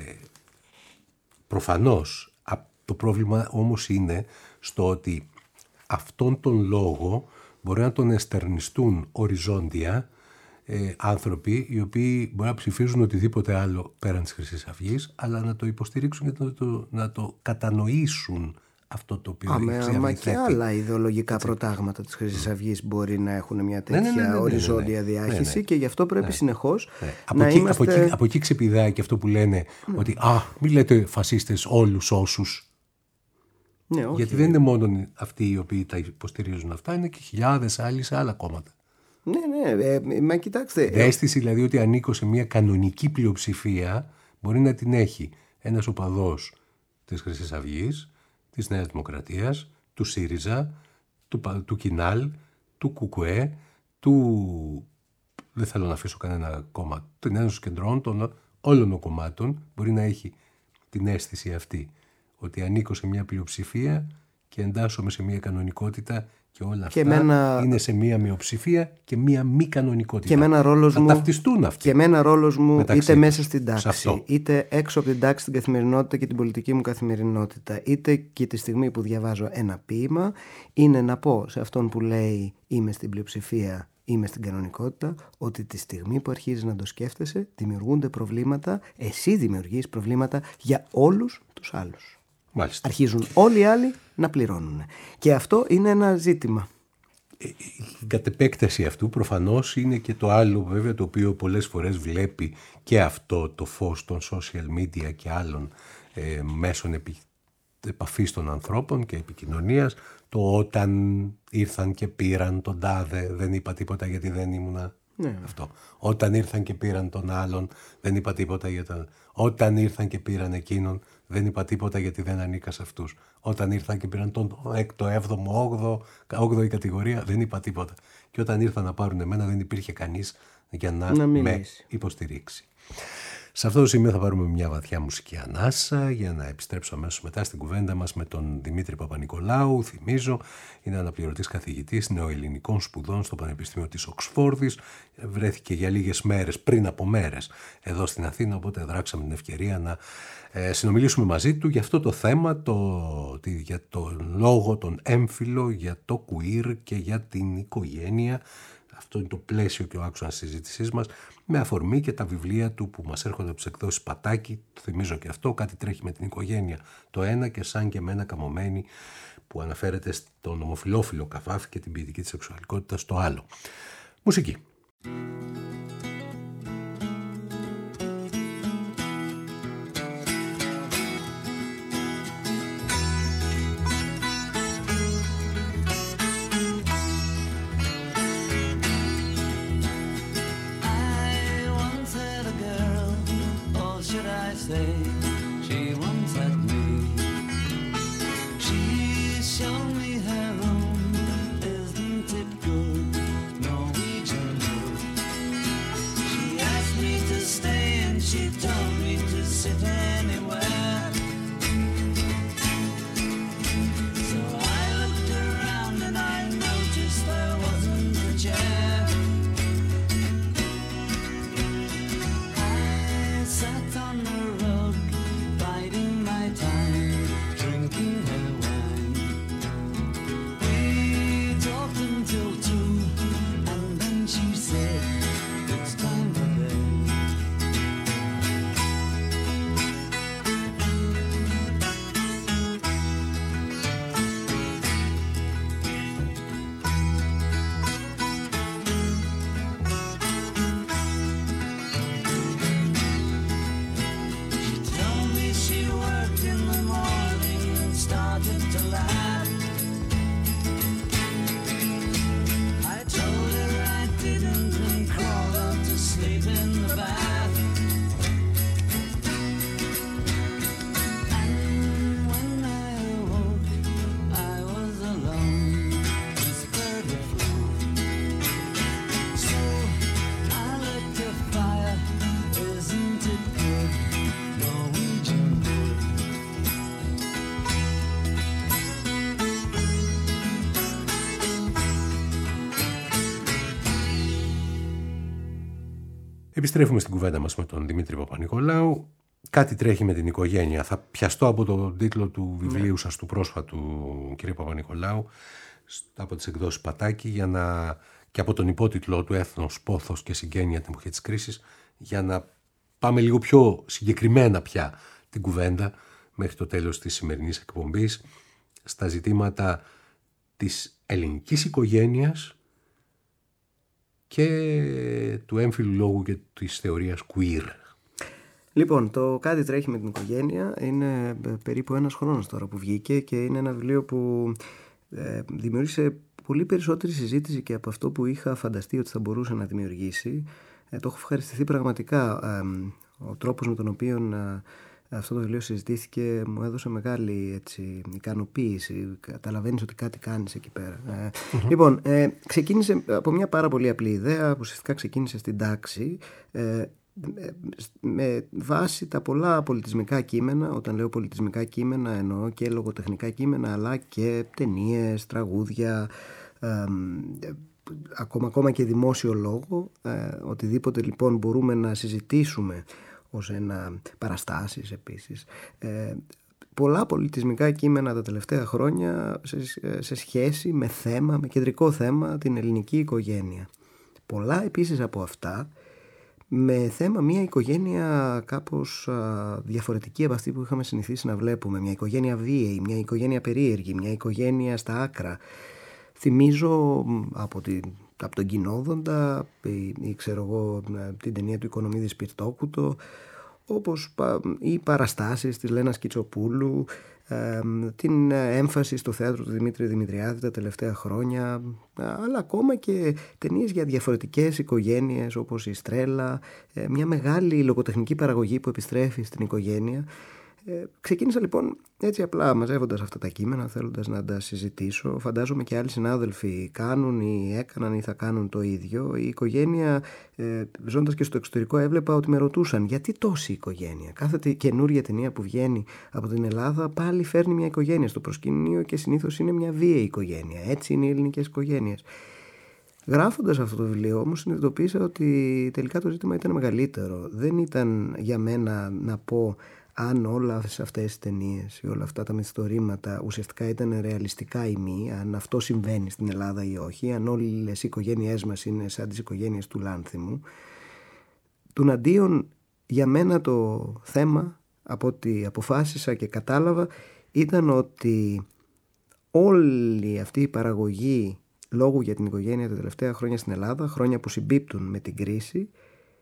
προφανώς το πρόβλημα όμως είναι στο ότι αυτόν τον λόγο μπορεί να τον εστερνιστούν οριζόντια ε, άνθρωποι οι οποίοι μπορεί να ψηφίζουν οτιδήποτε άλλο πέραν της Χρυσής Αυγής, αλλά να το υποστηρίξουν και να το, να το κατανοήσουν αυτό το οποίο η Χρυσή Αυγή. Μα και άλλα ιδεολογικά Έτσι. προτάγματα της Χρυσής Αυγής μπορεί να έχουν μια τέτοια ναι, ναι, ναι, ναι, ναι, οριζόντια ναι, ναι, ναι. διάχυση ναι, ναι. και γι' αυτό πρέπει ναι. συνεχώς ναι. να από είμαστε... Εκεί, από, εκεί, από εκεί ξεπηδάει και αυτό που λένε ναι. ότι «Α, μην λέτε φασίστες όλους όσους». Ναι, όχι. Γιατί δεν είναι μόνο αυτοί οι οποίοι τα υποστηρίζουν αυτά, είναι και χιλιάδες άλλοι σε άλλα κόμματα. Ναι, ναι, ε, μα κοιτάξτε. Η αίσθηση δηλαδή ότι ανήκω σε μια κανονική πλειοψηφία μπορεί να την έχει ένας οπαδός της Χρυσής Αυγής, της Νέας Δημοκρατίας, του ΣΥΡΙΖΑ, του, του Κινάλ, του ΚΚΕ, του... δεν θέλω να αφήσω κανένα κόμμα, των Ένωσης Κεντρών, των όλων των κομμάτων, μπορεί να έχει την αίσθηση αυτή, ότι ανήκω σε μια πλειοψηφία και εντάσσομαι σε μια κανονικότητα και όλα αυτά μένα... είναι σε μια μειοψηφία και μια μη κανονικότητα. Και εμένα ρόλος θα μου... ταυτιστούν αυτοί. Και εμένα ρόλος μου είτε τους. μέσα στην τάξη, είτε έξω από την τάξη στην καθημερινότητα και την πολιτική μου καθημερινότητα, είτε και τη στιγμή που διαβάζω ένα ποίημα, είναι να πω σε αυτόν που λέει είμαι στην πλειοψηφία, είμαι στην κανονικότητα, ότι τη στιγμή που αρχίζεις να το σκέφτεσαι δημιουργούνται προβλήματα, εσύ δημιουργείς προβλήματα για όλους τους άλλους. Μάλιστα. Αρχίζουν όλοι οι άλλοι να πληρώνουν. Και αυτό είναι ένα ζήτημα. Η κατ' επέκταση αυτού προφανώς είναι και το άλλο βέβαια, το οποίο πολλές φορές βλέπει και αυτό το φως των social media και άλλων ε, μέσων επι, επαφής των ανθρώπων και επικοινωνίας, το όταν ήρθαν και πήραν τον τάδε δεν είπα τίποτα γιατί δεν ήμουνα. Ναι. Αυτό. Όταν ήρθαν και πήραν τον άλλον δεν είπα τίποτα για τον... Όταν ήρθαν και πήραν εκείνον δεν είπα τίποτα γιατί δεν ανήκα σε αυτούς. Όταν ήρθαν και πήραν τον έκτο, έβδομο, όγδοο, όγδοη κατηγορία δεν είπα τίποτα. Και όταν ήρθαν να πάρουν εμένα δεν υπήρχε κανείς για να, να με υποστηρίξει. Σε αυτό το σημείο θα πάρουμε μια βαθιά μουσική ανάσα για να επιστρέψω αμέσως μετά στην κουβέντα μας με τον Δημήτρη Παπα-Νικολάου. Θυμίζω, είναι αναπληρωτής καθηγητής νεοελληνικών σπουδών στο Πανεπιστήμιο της Οξφόρδης. Βρέθηκε για λίγες μέρες, πριν από μέρες, εδώ στην Αθήνα, οπότε δράξαμε την ευκαιρία να ε, συνομιλήσουμε μαζί του για αυτό το θέμα, το, για τον λόγο, τον έμφυλο, για το queer και για την οικογένεια. Αυτό είναι το πλαίσιο και ο άξονας συζήτησής μας, με αφορμή και τα βιβλία του που μας έρχονται από τις εκδόσεις Πατάκη. Το θυμίζω και αυτό, κάτι τρέχει με την οικογένεια το ένα και σαν και μένα καμωμένη, που αναφέρεται στον ομοφυλόφιλο Καβάφη και την ποιητική της σεξουαλικότητα στο άλλο. Μουσική. Επιστρέφουμε στην κουβέντα μας με τον Δημήτρη Παπα-Νικολάου. Κάτι τρέχει με την οικογένεια. Θα πιαστώ από τον τίτλο του βιβλίου σας του πρόσφατου, κύριε Παπα-Νικολάου, από τις εκδόσεις Πατάκη, για να... και από τον υπότιτλό του «Έθνος, πόθος και συγγένεια την εποχή της κρίσης», για να πάμε λίγο πιο συγκεκριμένα πια την κουβέντα μέχρι το τέλος της σημερινής εκπομπής στα ζητήματα της ελληνικής οικογένειας και του έμφυλου λόγου και της θεωρίας queer. Λοιπόν, το «Κάτι τρέχει με την οικογένεια» είναι περίπου ένας χρόνος τώρα που βγήκε και είναι ένα βιβλίο που ε, δημιούργησε πολύ περισσότερη συζήτηση και από αυτό που είχα φανταστεί ότι θα μπορούσε να δημιουργήσει. Ε, το έχω ευχαριστηθεί πραγματικά. Ε, ο τρόπος με τον οποίο ε, αυτό το βιβλίο συζητήθηκε μου έδωσε μεγάλη έτσι, ικανοποίηση. Καταλαβαίνεις ότι κάτι κάνεις εκεί πέρα. Ε, mm-hmm. Λοιπόν, ε, ξεκίνησε από μια πάρα πολύ απλή ιδέα που ουσιαστικά ξεκίνησε στην τάξη. Ε, με βάση τα πολλά πολιτισμικά κείμενα. Όταν λέω πολιτισμικά κείμενα εννοώ και λογοτεχνικά κείμενα, αλλά και ταινίες, τραγούδια, ε, ακόμα, ακόμα και δημόσιο λόγο, ε, οτιδήποτε λοιπόν μπορούμε να συζητήσουμε ως ένα, παραστάσεις επίσης, ε, πολλά πολιτισμικά κείμενα τα τελευταία χρόνια σε, σε σχέση με θέμα, με κεντρικό θέμα την ελληνική οικογένεια. Πολλά επίσης από αυτά με θέμα μια οικογένεια κάπως α, διαφορετική από αυτή που είχαμε συνηθίσει να βλέπουμε. Μια οικογένεια βίαιη, μια οικογένεια περίεργη, μια οικογένεια στα άκρα. Θυμίζω από, την, από τον Κοινόδοντα ή, ή ξέρω εγώ την ταινία του Οικονομίδη Σπιρτόκουτο, όπως οι παραστάσεις της Λένας Κιτσοπούλου, ε, την έμφαση στο θέατρο του Δημήτρη Δημητριάδη τα τελευταία χρόνια, αλλά ακόμα και ταινίες για διαφορετικές οικογένειες όπως η Στρέλα, ε, μια μεγάλη λογοτεχνική παραγωγή που επιστρέφει στην οικογένεια. Ε, ξεκίνησα λοιπόν έτσι απλά μαζεύοντας αυτά τα κείμενα, θέλοντας να τα συζητήσω. Φαντάζομαι και άλλοι συνάδελφοι κάνουν ή έκαναν ή θα κάνουν το ίδιο. Η οικογένεια, ε, ζώντας και στο εξωτερικό, έβλεπα ότι με ρωτούσαν γιατί τόση οικογένεια. Κάθε καινούρια ταινία που βγαίνει από την Ελλάδα πάλι φέρνει μια οικογένεια στο προσκήνιο και συνήθως είναι μια βίαιη οικογένεια. Έτσι είναι οι ελληνικές οικογένειες. Γράφοντας αυτό το βιβλίο όμως συνειδητοποίησα ότι τελικά το ζήτημα ήταν μεγαλύτερο. Δεν ήταν για μένα να πω αν όλες αυτές οι ταινίες ή όλα αυτά τα μυθιστορήματα ουσιαστικά ήταν ρεαλιστικά ή μη, αν αυτό συμβαίνει στην Ελλάδα ή όχι, αν όλες οι οικογένειές μας είναι σαν τις οικογένειες του Λάνθιμου. Τουναντίον, για μένα το θέμα, από ό,τι αποφάσισα και κατάλαβα, ήταν ότι όλη αυτή η παραγωγή λόγου για την οικογένεια τα τελευταία χρόνια στην Ελλάδα, χρόνια που συμπίπτουν με την κρίση,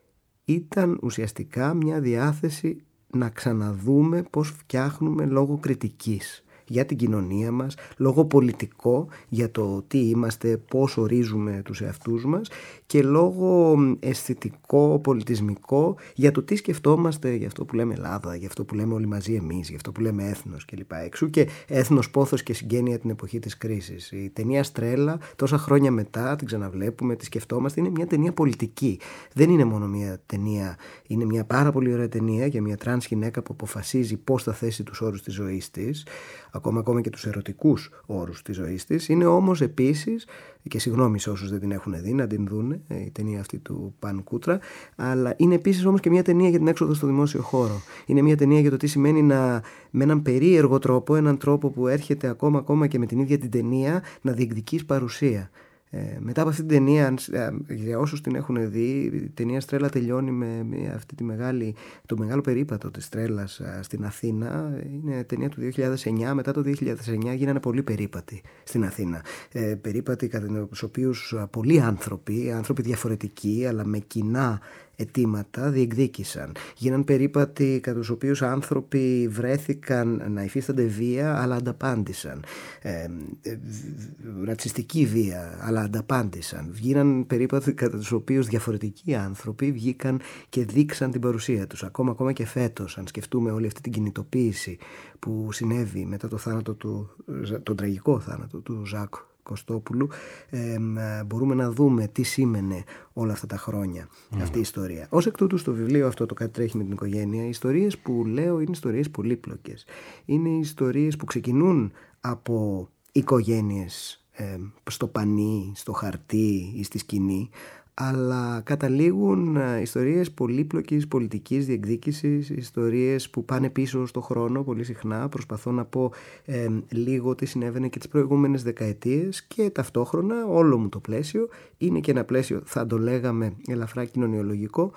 ήταν ουσιαστικά μια διάθεση να ξαναδούμε πώς φτιάχνουμε λόγο κριτικής για την κοινωνία μας, λόγο πολιτικό για το τι είμαστε, πώς ορίζουμε τους εαυτούς μας και λόγο αισθητικό, πολιτισμικό για το τι σκεφτόμαστε, για αυτό που λέμε Ελλάδα, για αυτό που λέμε όλοι μαζί εμείς, για αυτό που λέμε έθνος κλπ. Εξού και έθνος, πόθος και συγγένεια την εποχή της κρίσης. Η ταινία Στρέλα, τόσα χρόνια μετά, την ξαναβλέπουμε, τη σκεφτόμαστε, είναι μια ταινία πολιτική. Δεν είναι μόνο μια ταινία, είναι μια πάρα πολύ ωραία ταινία για μια τρανς γυναίκα που αποφασίζει πώς θα θέσει τους όρους της ζωής της, ακόμα, ακόμα και τους ερωτικούς όρους της ζωής της. Είναι όμως επίσης, και συγγνώμη σε όσους δεν την έχουν δει να την δούνε, η ταινία αυτή του Παν Κούτρα, αλλά είναι επίσης όμως και μια ταινία για την έξοδο στο δημόσιο χώρο. Είναι μια ταινία για το τι σημαίνει να, με έναν περίεργο τρόπο, έναν τρόπο που έρχεται ακόμα, ακόμα και με την ίδια την ταινία, να διεκδικείς παρουσία. Ε, μετά από αυτή την ταινία, για όσους την έχουν δει, η ταινία Στρέλα τελειώνει με, με αυτή τη μεγάλη, το μεγάλο περίπατο της Στρέλας στην Αθήνα. Είναι ταινία του δύο χιλιάδες εννιά. Μετά το δύο χιλιάδες εννιά γίνανε πολλοί περίπατοι στην Αθήνα. Ε, περίπατοι κατά τους οποίους πολλοί άνθρωποι, άνθρωποι διαφορετικοί αλλά με κοινά αιτήματα διεκδίκησαν. Γίναν περίπατοι κατά τους οποίους άνθρωποι βρέθηκαν να υφίστανται βία αλλά ανταπάντησαν. Ε, ε, ρατσιστική βία αλλά ανταπάντησαν. Γίναν περίπατοι κατά τους οποίους διαφορετικοί άνθρωποι βγήκαν και δείξαν την παρουσία τους. Ακόμα, ακόμα και φέτος, αν σκεφτούμε όλη αυτή την κινητοποίηση που συνέβη μετά το θάνατο του, τον τραγικό θάνατο του Ζακ Κωστόπουλου, ε, μπορούμε να δούμε τι σήμαινε όλα αυτά τα χρόνια mm. αυτή η ιστορία. Ως εκ τούτου στο βιβλίο αυτό, το «Κάτι τρέχει με την οικογένεια», οι ιστορίες που λέω είναι ιστορίες πολύπλοκες. Είναι ιστορίες που ξεκινούν από οικογένειες ε, στο πανί, στο χαρτί ή στη σκηνή, αλλά καταλήγουν ιστορίες πολύπλοκης πολιτικής διεκδίκησης, ιστορίες που πάνε πίσω στο χρόνο πολύ συχνά. Προσπαθώ να πω ε, λίγο τι συνέβαινε και τις προηγούμενες δεκαετίες και ταυτόχρονα όλο μου το πλαίσιο είναι και ένα πλαίσιο, θα το λέγαμε, ελαφρά κοινωνιολογικό,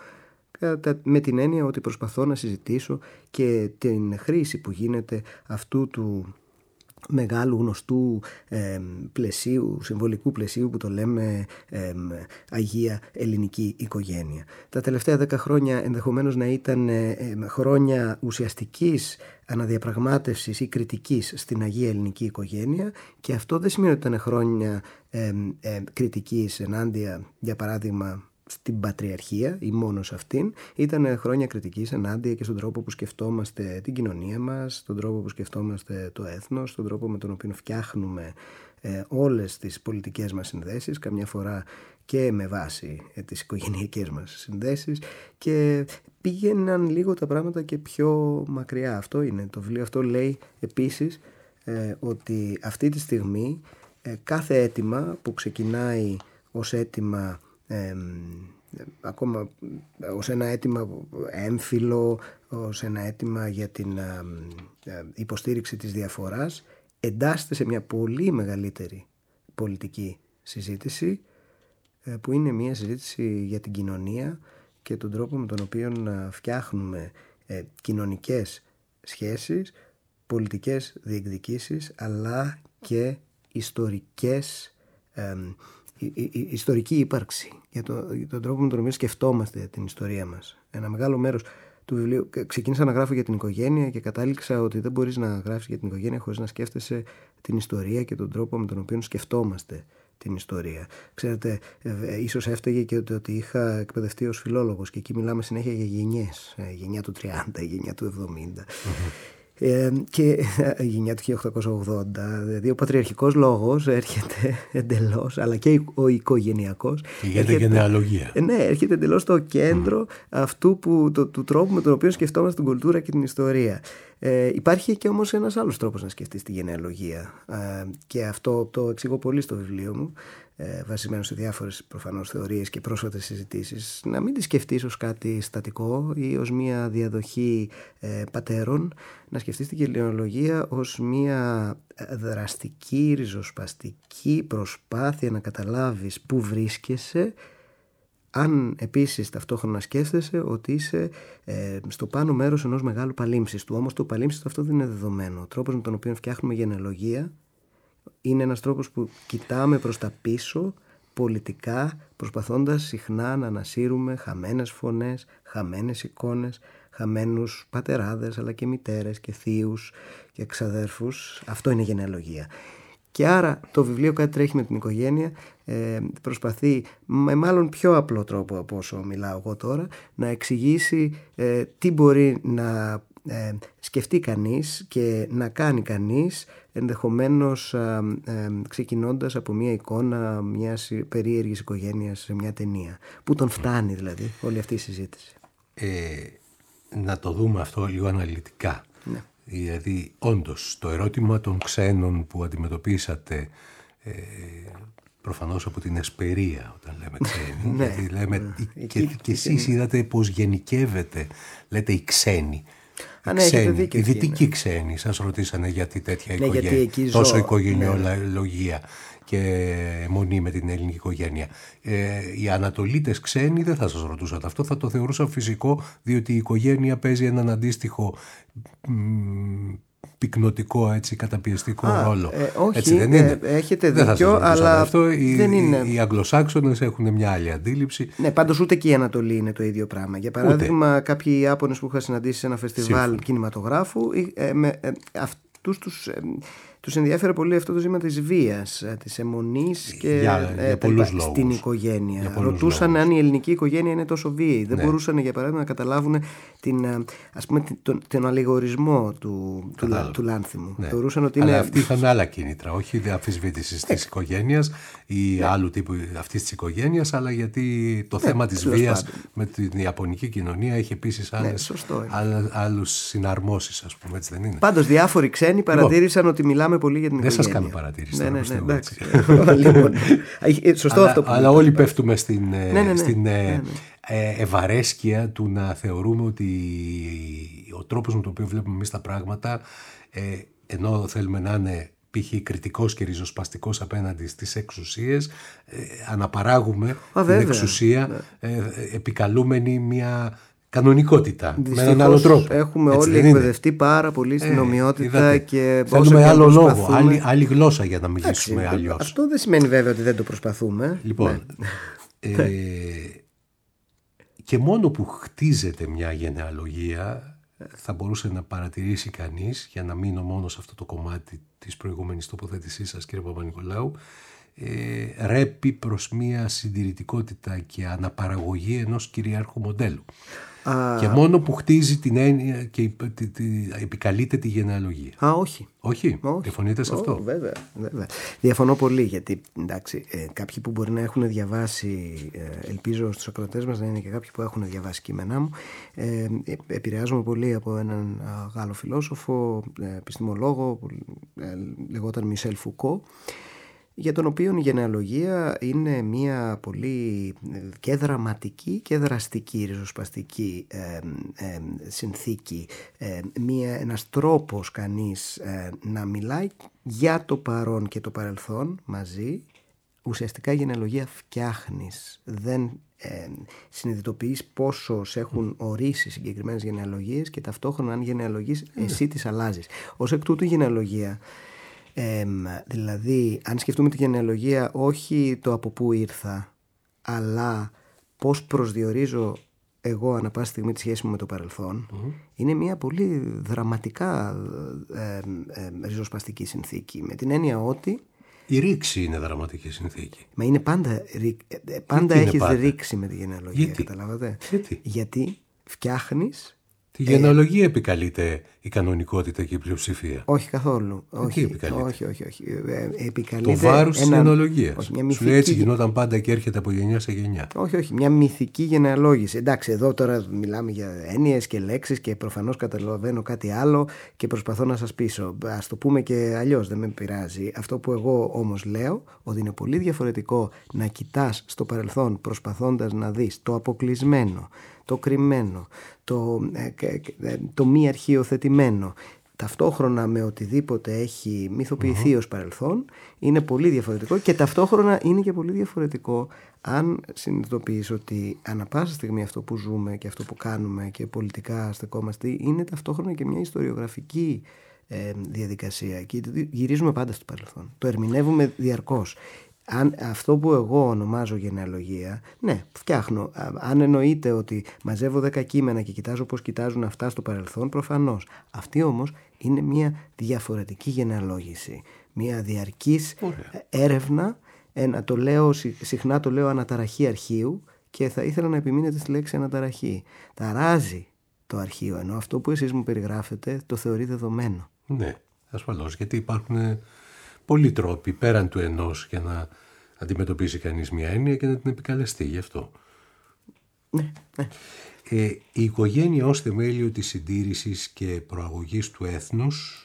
με την έννοια ότι προσπαθώ να συζητήσω και την χρήση που γίνεται αυτού του μεγάλου γνωστού ε, πλαισίου, συμβολικού πλαισίου που το λέμε ε, Αγία Ελληνική Οικογένεια. Τα τελευταία δέκα χρόνια ενδεχομένως να ήταν ε, ε, χρόνια ουσιαστικής αναδιαπραγμάτευσης ή κριτικής στην Αγία Ελληνική Οικογένεια, και αυτό δεν σημαίνει ότι ήταν χρόνια ε, ε, κριτικής ενάντια, για παράδειγμα, στην Πατριαρχία ή μόνο σε αυτήν. Ήταν χρόνια κριτικής ενάντια και στον τρόπο που σκεφτόμαστε την κοινωνία μας, στον τρόπο που σκεφτόμαστε το έθνος, στον τρόπο με τον οποίο φτιάχνουμε ε, όλες τις πολιτικές μας συνδέσεις, καμιά φορά και με βάση ε, τις οικογενειακές μας συνδέσεις, και πήγαιναν λίγο τα πράγματα και πιο μακριά. Αυτό είναι. Το βιβλίο αυτό λέει επίσης ε, ότι αυτή τη στιγμή ε, κάθε αίτημα που ξεκινάει ως αίτημα Ε, ακόμα ως ένα αίτημα έμφυλο, ως ένα αίτημα για την ε, ε, υποστήριξη της διαφοράς, εντάσσεται σε μια πολύ μεγαλύτερη πολιτική συζήτηση, ε, που είναι μια συζήτηση για την κοινωνία και τον τρόπο με τον οποίο να φτιάχνουμε ε, κοινωνικές σχέσεις, πολιτικές διεκδικήσεις, αλλά και ιστορικές ε, η, η, η ιστορική ύπαρξη, για, το, για τον τρόπο με τον οποίο σκεφτόμαστε την ιστορία μας. Ένα μεγάλο μέρος του βιβλίου, ξεκίνησα να γράφω για την οικογένεια και κατάληξα ότι δεν μπορείς να γράφεις για την οικογένεια χωρίς να σκέφτεσαι την ιστορία και τον τρόπο με τον οποίο σκεφτόμαστε την ιστορία. Ξέρετε, ε, ίσως έφταιγε και ότι, ότι είχα εκπαιδευτεί ως φιλόλογος, και εκεί μιλάμε συνέχεια για γενιές, ε, γενιά του τριάντα, γενιά του εβδομήντα. Mm-hmm. Ε, και η γενιά του χίλια οκτακόσια ογδόντα, δηλαδή ο πατριαρχικός λόγος έρχεται εντελώς, αλλά και ο οικογενειακός. Και για την γενεαλογία. Ναι, έρχεται εντελώς στο κέντρο mm. αυτού που, το, του τρόπου με τον οποίο σκεφτόμαστε την κουλτούρα και την ιστορία. Ε, υπάρχει και όμως ένας άλλος τρόπος να σκεφτείς τη γενεαλογία, ε, και αυτό το εξηγώ πολύ στο βιβλίο μου, ε, βασισμένο σε διάφορες προφανώς θεωρίες και πρόσφατες συζητήσεις. Να μην τη σκεφτείς ως κάτι στατικό ή ως μια διαδοχή ε, πατέρων, να σκεφτείς τη γενεαλογία ως μια δραστική, ριζοσπαστική προσπάθεια να καταλάβεις πού βρίσκεσαι, αν επίσης ταυτόχρονα σκέφτεσαι ότι είσαι ε, στο πάνω μέρος ενός μεγάλου παλίμψιστου. Όμως το παλίμψιστο αυτό δεν είναι δεδομένο. Ο τρόπος με τον οποίο φτιάχνουμε γενεαλογία είναι ένας τρόπος που κοιτάμε προς τα πίσω πολιτικά, προσπαθώντας συχνά να ανασύρουμε χαμένες φωνές, χαμένες εικόνες, χαμένους πατεράδες, αλλά και μητέρες και θείους και ξαδέρφους. Αυτό είναι γενεαλογία. Και άρα το βιβλίο Κάτι τρέχει με την οικογένεια ε, προσπαθεί με μάλλον πιο απλό τρόπο από όσο μιλάω εγώ τώρα να εξηγήσει ε, τι μπορεί να ε, σκεφτεί κανείς και να κάνει κανείς, ενδεχομένως ε, ε, ξεκινώντας από μια εικόνα μιας περίεργης οικογένειας σε μια ταινία. Πού τον φτάνει δηλαδή όλη αυτή η συζήτηση. Ε, να το δούμε αυτό λίγο αναλυτικά. Ναι. Δηλαδή, όντως, το ερώτημα των ξένων που αντιμετωπίσατε ε, προφανώς από την εσπερία όταν λέμε ξένοι, ναι, γιατί λέμε, ναι. και, και, και εσείς είδατε πως γενικεύεται, λέτε οι ξένοι. Α, ναι, ξένοι, δίκιο, οι δυτικοί ναι. ξένοι, σας ρωτήσανε γιατί τέτοια ναι, οικογένεια, γιατί τόσο ζω, οικογενειολογία ναι. και μονή με την ελληνική οικογένεια. Ε, οι Ανατολίτες ξένοι δεν θα σας ρωτούσαν αυτό, θα το θεωρούσαν φυσικό, διότι η οικογένεια παίζει έναν αντίστοιχο μ, πυκνοτικό, έτσι, καταπιεστικό Α, ρόλο. Ε, όχι, έτσι δεν είναι. Ε, έχετε δεν δίκιο, αλλά αυτό. Οι, δεν είναι. Οι, οι Αγγλοσάξονες έχουν μια άλλη αντίληψη. Ναι, πάντως ούτε και η Ανατολή είναι το ίδιο πράγμα. Για παράδειγμα, ούτε. Κάποιοι Ιάπωνες που είχα συναντήσει σε ένα φεστιβάλ Σύμφωνα. κινηματογράφου, ε, με, ε, αυτούς τους... Ε, τους ενδιαφέρει πολύ αυτό το ζήτημα της βίας, της αιμονής και για, ε, για τα, στην οικογένεια. Ρωτούσαν λόγους. αν η ελληνική οικογένεια είναι τόσο βίαιη. Δεν ναι. μπορούσαν, για παράδειγμα, να καταλάβουν την, ας πούμε, τον, τον αλληγορισμό του, του, του Λάνθιμου. Ναι. Θεωρούσαν ότι Αλλά είναι... αυτοί είχαν άλλα κίνητρα, όχι αμφισβήτησης της οικογένειας ή ναι. άλλου τύπου αυτής της οικογένειας, αλλά γιατί το ναι, θέμα της βίας πάντων. με την ιαπωνική κοινωνία έχει επίσης άλλες, ναι, άλλους συναρμόσεις, ας πούμε, έτσι δεν είναι. Πάντως, διάφοροι ξένοι παρατήρησαν ότι μιλάμε πολύ για την δεν οικογένεια. σας κάνω παρατήρηση. Ναι, ναι, ναι, εντάξει. λοιπόν, σωστό αλλά, αυτό που αλλά όλοι πέφτουμε στην, ναι, ναι, ναι, στην ναι, ναι. Ε, ευαρέσκεια του να θεωρούμε ότι ο τρόπος με τον οποίο βλέπουμε εμείς τα πράγματα, ε, ενώ θέλουμε να είναι π.χ. κριτικός και ριζοσπαστικός απέναντι στις εξουσίες, ε, αναπαράγουμε Α, την βέβαια. εξουσία ναι. ε, επικαλούμενη μια κανονικότητα. Δυστυχώς, με έναν άλλο τρόπο. Έχουμε Έτσι, όλοι εκπαιδευτεί πάρα πολύ στην ε, ομοιότητα είδατε. και θέλουμε άλλο λόγο, προσπαθούμε... άλλη, άλλη γλώσσα για να μιλήσουμε αλλιώς. Αυτό δεν σημαίνει βέβαια ότι δεν το προσπαθούμε. Λοιπόν, ναι. ε, και μόνο που χτίζεται μια γενεαλογία θα μπορούσε να παρατηρήσει κανείς, για να μείνω μόνο σε αυτό το κομμάτι της προηγούμενης τοποθέτησής σας, κύριε Παπα-Νικολάου, ε, ρέπει προς μια συντηρητικότητα και αναπαραγωγή ενός κυριάρχου μοντέλου. Α, και μόνο που χτίζει την έννοια και τη, τη, επικαλείται τη γενεαλογία. Α, όχι. Όχι, όχι. Διαφωνείτε σε αυτό? Oh, βέβαια, βέβαια. Διαφωνώ πολύ, γιατί εντάξει, ε, κάποιοι που μπορεί να έχουν διαβάσει, ε, ελπίζω στους ακροατές μας να είναι και κάποιοι που έχουν διαβάσει κείμενά μου, ε, ε, επηρεάζομαι πολύ από έναν Γάλλο φιλόσοφο, ε, επιστημολόγο, ε, λεγόταν Μισελ Φουκώ, για τον οποίο η γενεαλογία είναι μια πολύ και δραματική και δραστική, ριζοσπαστική ε, ε, συνθήκη, ε, μια, ένας τρόπος κανείς ε, να μιλάει για το παρόν και το παρελθόν μαζί. Ουσιαστικά η γενεαλογία φτιάχνεις, δεν ε, συνειδητοποιείς πόσο σε έχουν ορίσει συγκεκριμένες γενεαλογίες και ταυτόχρονα αν γενεαλογείς εσύ τις αλλάζεις. Ως εκ τούτου η γενεαλογία, Ε, δηλαδή αν σκεφτούμε τη γενεαλογία όχι το από πού ήρθα, αλλά πώς προσδιορίζω εγώ ανά πάση στιγμή τη σχέση μου με το παρελθόν, mm-hmm. είναι μια πολύ δραματικά ε, ε, ριζοσπαστική συνθήκη, με την έννοια ότι η ρήξη είναι δραματική συνθήκη. Μα είναι πάντα, πάντα έχεις ρήξη με τη γενεαλογία. Γιατί? Καταλάβατε? Γιατί? Γιατί φτιάχνεις. Τη γενεαλογία ε, επικαλείται η κανονικότητα και η πλειοψηφία. Όχι καθόλου. Όχι, επικαλείται? όχι, όχι, όχι. Ε, επικαλείται το βάρος της γενεαλογίας. Όχι, μια μυθική... Σου λέει έτσι γινόταν πάντα και έρχεται από γενιά σε γενιά. Όχι, όχι. Μια μυθική γενεαλόγηση. Εντάξει, εδώ τώρα μιλάμε για έννοιες και λέξεις και προφανώς καταλαβαίνω κάτι άλλο και προσπαθώ να σας πείσω. Ας το πούμε και αλλιώς, δεν με πειράζει. Αυτό που εγώ όμως λέω, ότι είναι πολύ διαφορετικό να κοιτάς στο παρελθόν προσπαθώντας να δεις το αποκλεισμένο, το κρυμμένο, το, ε, το μη αρχιοθετημένο, ταυτόχρονα με οτιδήποτε έχει μυθοποιηθεί uh-huh. ως παρελθόν, είναι πολύ διαφορετικό, και ταυτόχρονα είναι και πολύ διαφορετικό αν συνειδητοποιείς ότι ανά πάσα στιγμή αυτό που ζούμε και αυτό που κάνουμε και πολιτικά στεκόμαστε είναι ταυτόχρονα και μια ιστοριογραφική ε, διαδικασία, και γυρίζουμε πάντα στο παρελθόν, το ερμηνεύουμε διαρκώς. Αν αυτό που εγώ ονομάζω γενεαλογία, ναι, φτιάχνω. Αν εννοείται ότι μαζεύω δέκα κείμενα και κοιτάζω πώς κοιτάζουν αυτά στο παρελθόν, προφανώς. Αυτή όμως είναι μια διαφορετική γενεαλόγηση. Μια διαρκής Ωραία. έρευνα, ένα, το λέω, συχνά το λέω αναταραχή αρχείου, και θα ήθελα να επιμείνετε στη λέξη αναταραχή. Ταράζει το αρχείο, ενώ αυτό που εσείς μου περιγράφετε το θεωρεί δεδομένο. Ναι, ασφαλώς, γιατί υπάρχουν πολλοί τρόποι πέραν του ενός για να αντιμετωπίσει κανείς μια έννοια και να την επικαλεστεί, γι' αυτό. Ναι, ναι. Ε, η οικογένεια ως θεμέλιο της συντήρησης και προαγωγής του έθνους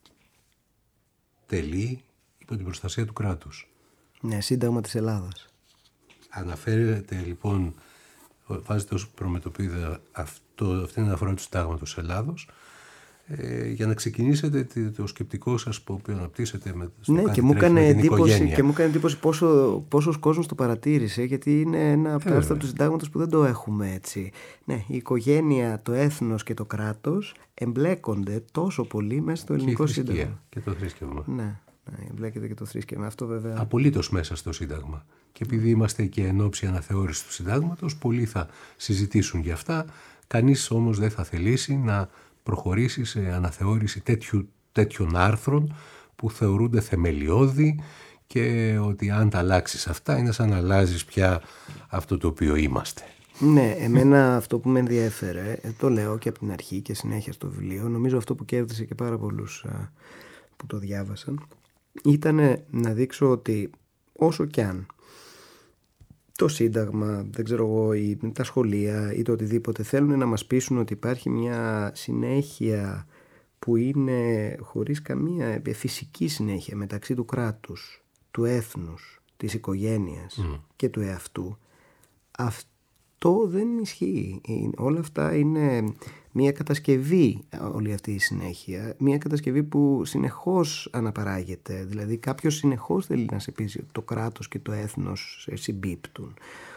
τελεί υπό την προστασία του κράτους. Ναι, Σύνταγμα της Ελλάδας. Αναφέρεται λοιπόν, βάζετε ως προμετωπίδα αυτό, αυτή την αναφορά του Συντάγματος Ελλάδος, Ε, για να ξεκινήσετε το σκεπτικό σας που αναπτύσσετε με, στο ναι, κάτι και μου έκανε με την εντύπωση, οικογένεια. και μου έκανε εντύπωση πόσο, πόσος κόσμος το παρατήρησε, γιατί είναι ένα από τα άρθρα του Συντάγματος που δεν το έχουμε έτσι. Ναι, η οικογένεια, το έθνος και το κράτος εμπλέκονται τόσο πολύ μέσα στο ελληνικό και σύνταγμα. Και το θρήσκευμα. Ναι, ναι, εμπλέκεται και το θρήσκευμα. Αυτό βέβαια. Απολύτως μέσα στο Σύνταγμα. Και επειδή είμαστε και εν ώψη αναθεώρησης του Συντάγματος, πολλοί θα συζητήσουν για αυτά. Κανείς όμως δεν θα θελήσει να προχωρήσει σε αναθεώρηση τέτοιου, τέτοιων άρθρων που θεωρούνται θεμελιώδη, και ότι αν τα αλλάξεις αυτά είναι σαν να αλλάζεις πια αυτό το οποίο είμαστε. Ναι, εμένα αυτό που με ενδιέφερε, το λέω και από την αρχή και συνέχεια στο βιβλίο, νομίζω αυτό που κέρδισε και πάρα πολλούς α, που το διάβασαν, ήταν να δείξω ότι όσο κι αν το Σύνταγμα, δεν ξέρω εγώ, ή τα σχολεία ή το οτιδήποτε θέλουν να μας πείσουν ότι υπάρχει μια συνέχεια που είναι χωρίς καμία φυσική συνέχεια μεταξύ του κράτους, του έθνους, της οικογένειας mm. και του εαυτού, αυτό δεν ισχύει. Όλα αυτά είναι μια κατασκευή, όλη αυτή η συνέχεια, μια κατασκευή που συνεχώς αναπαράγεται. Δηλαδή κάποιος συνεχώς θέλει να σε πείσει ότι το κράτος και το έθνος συμπίπτουν,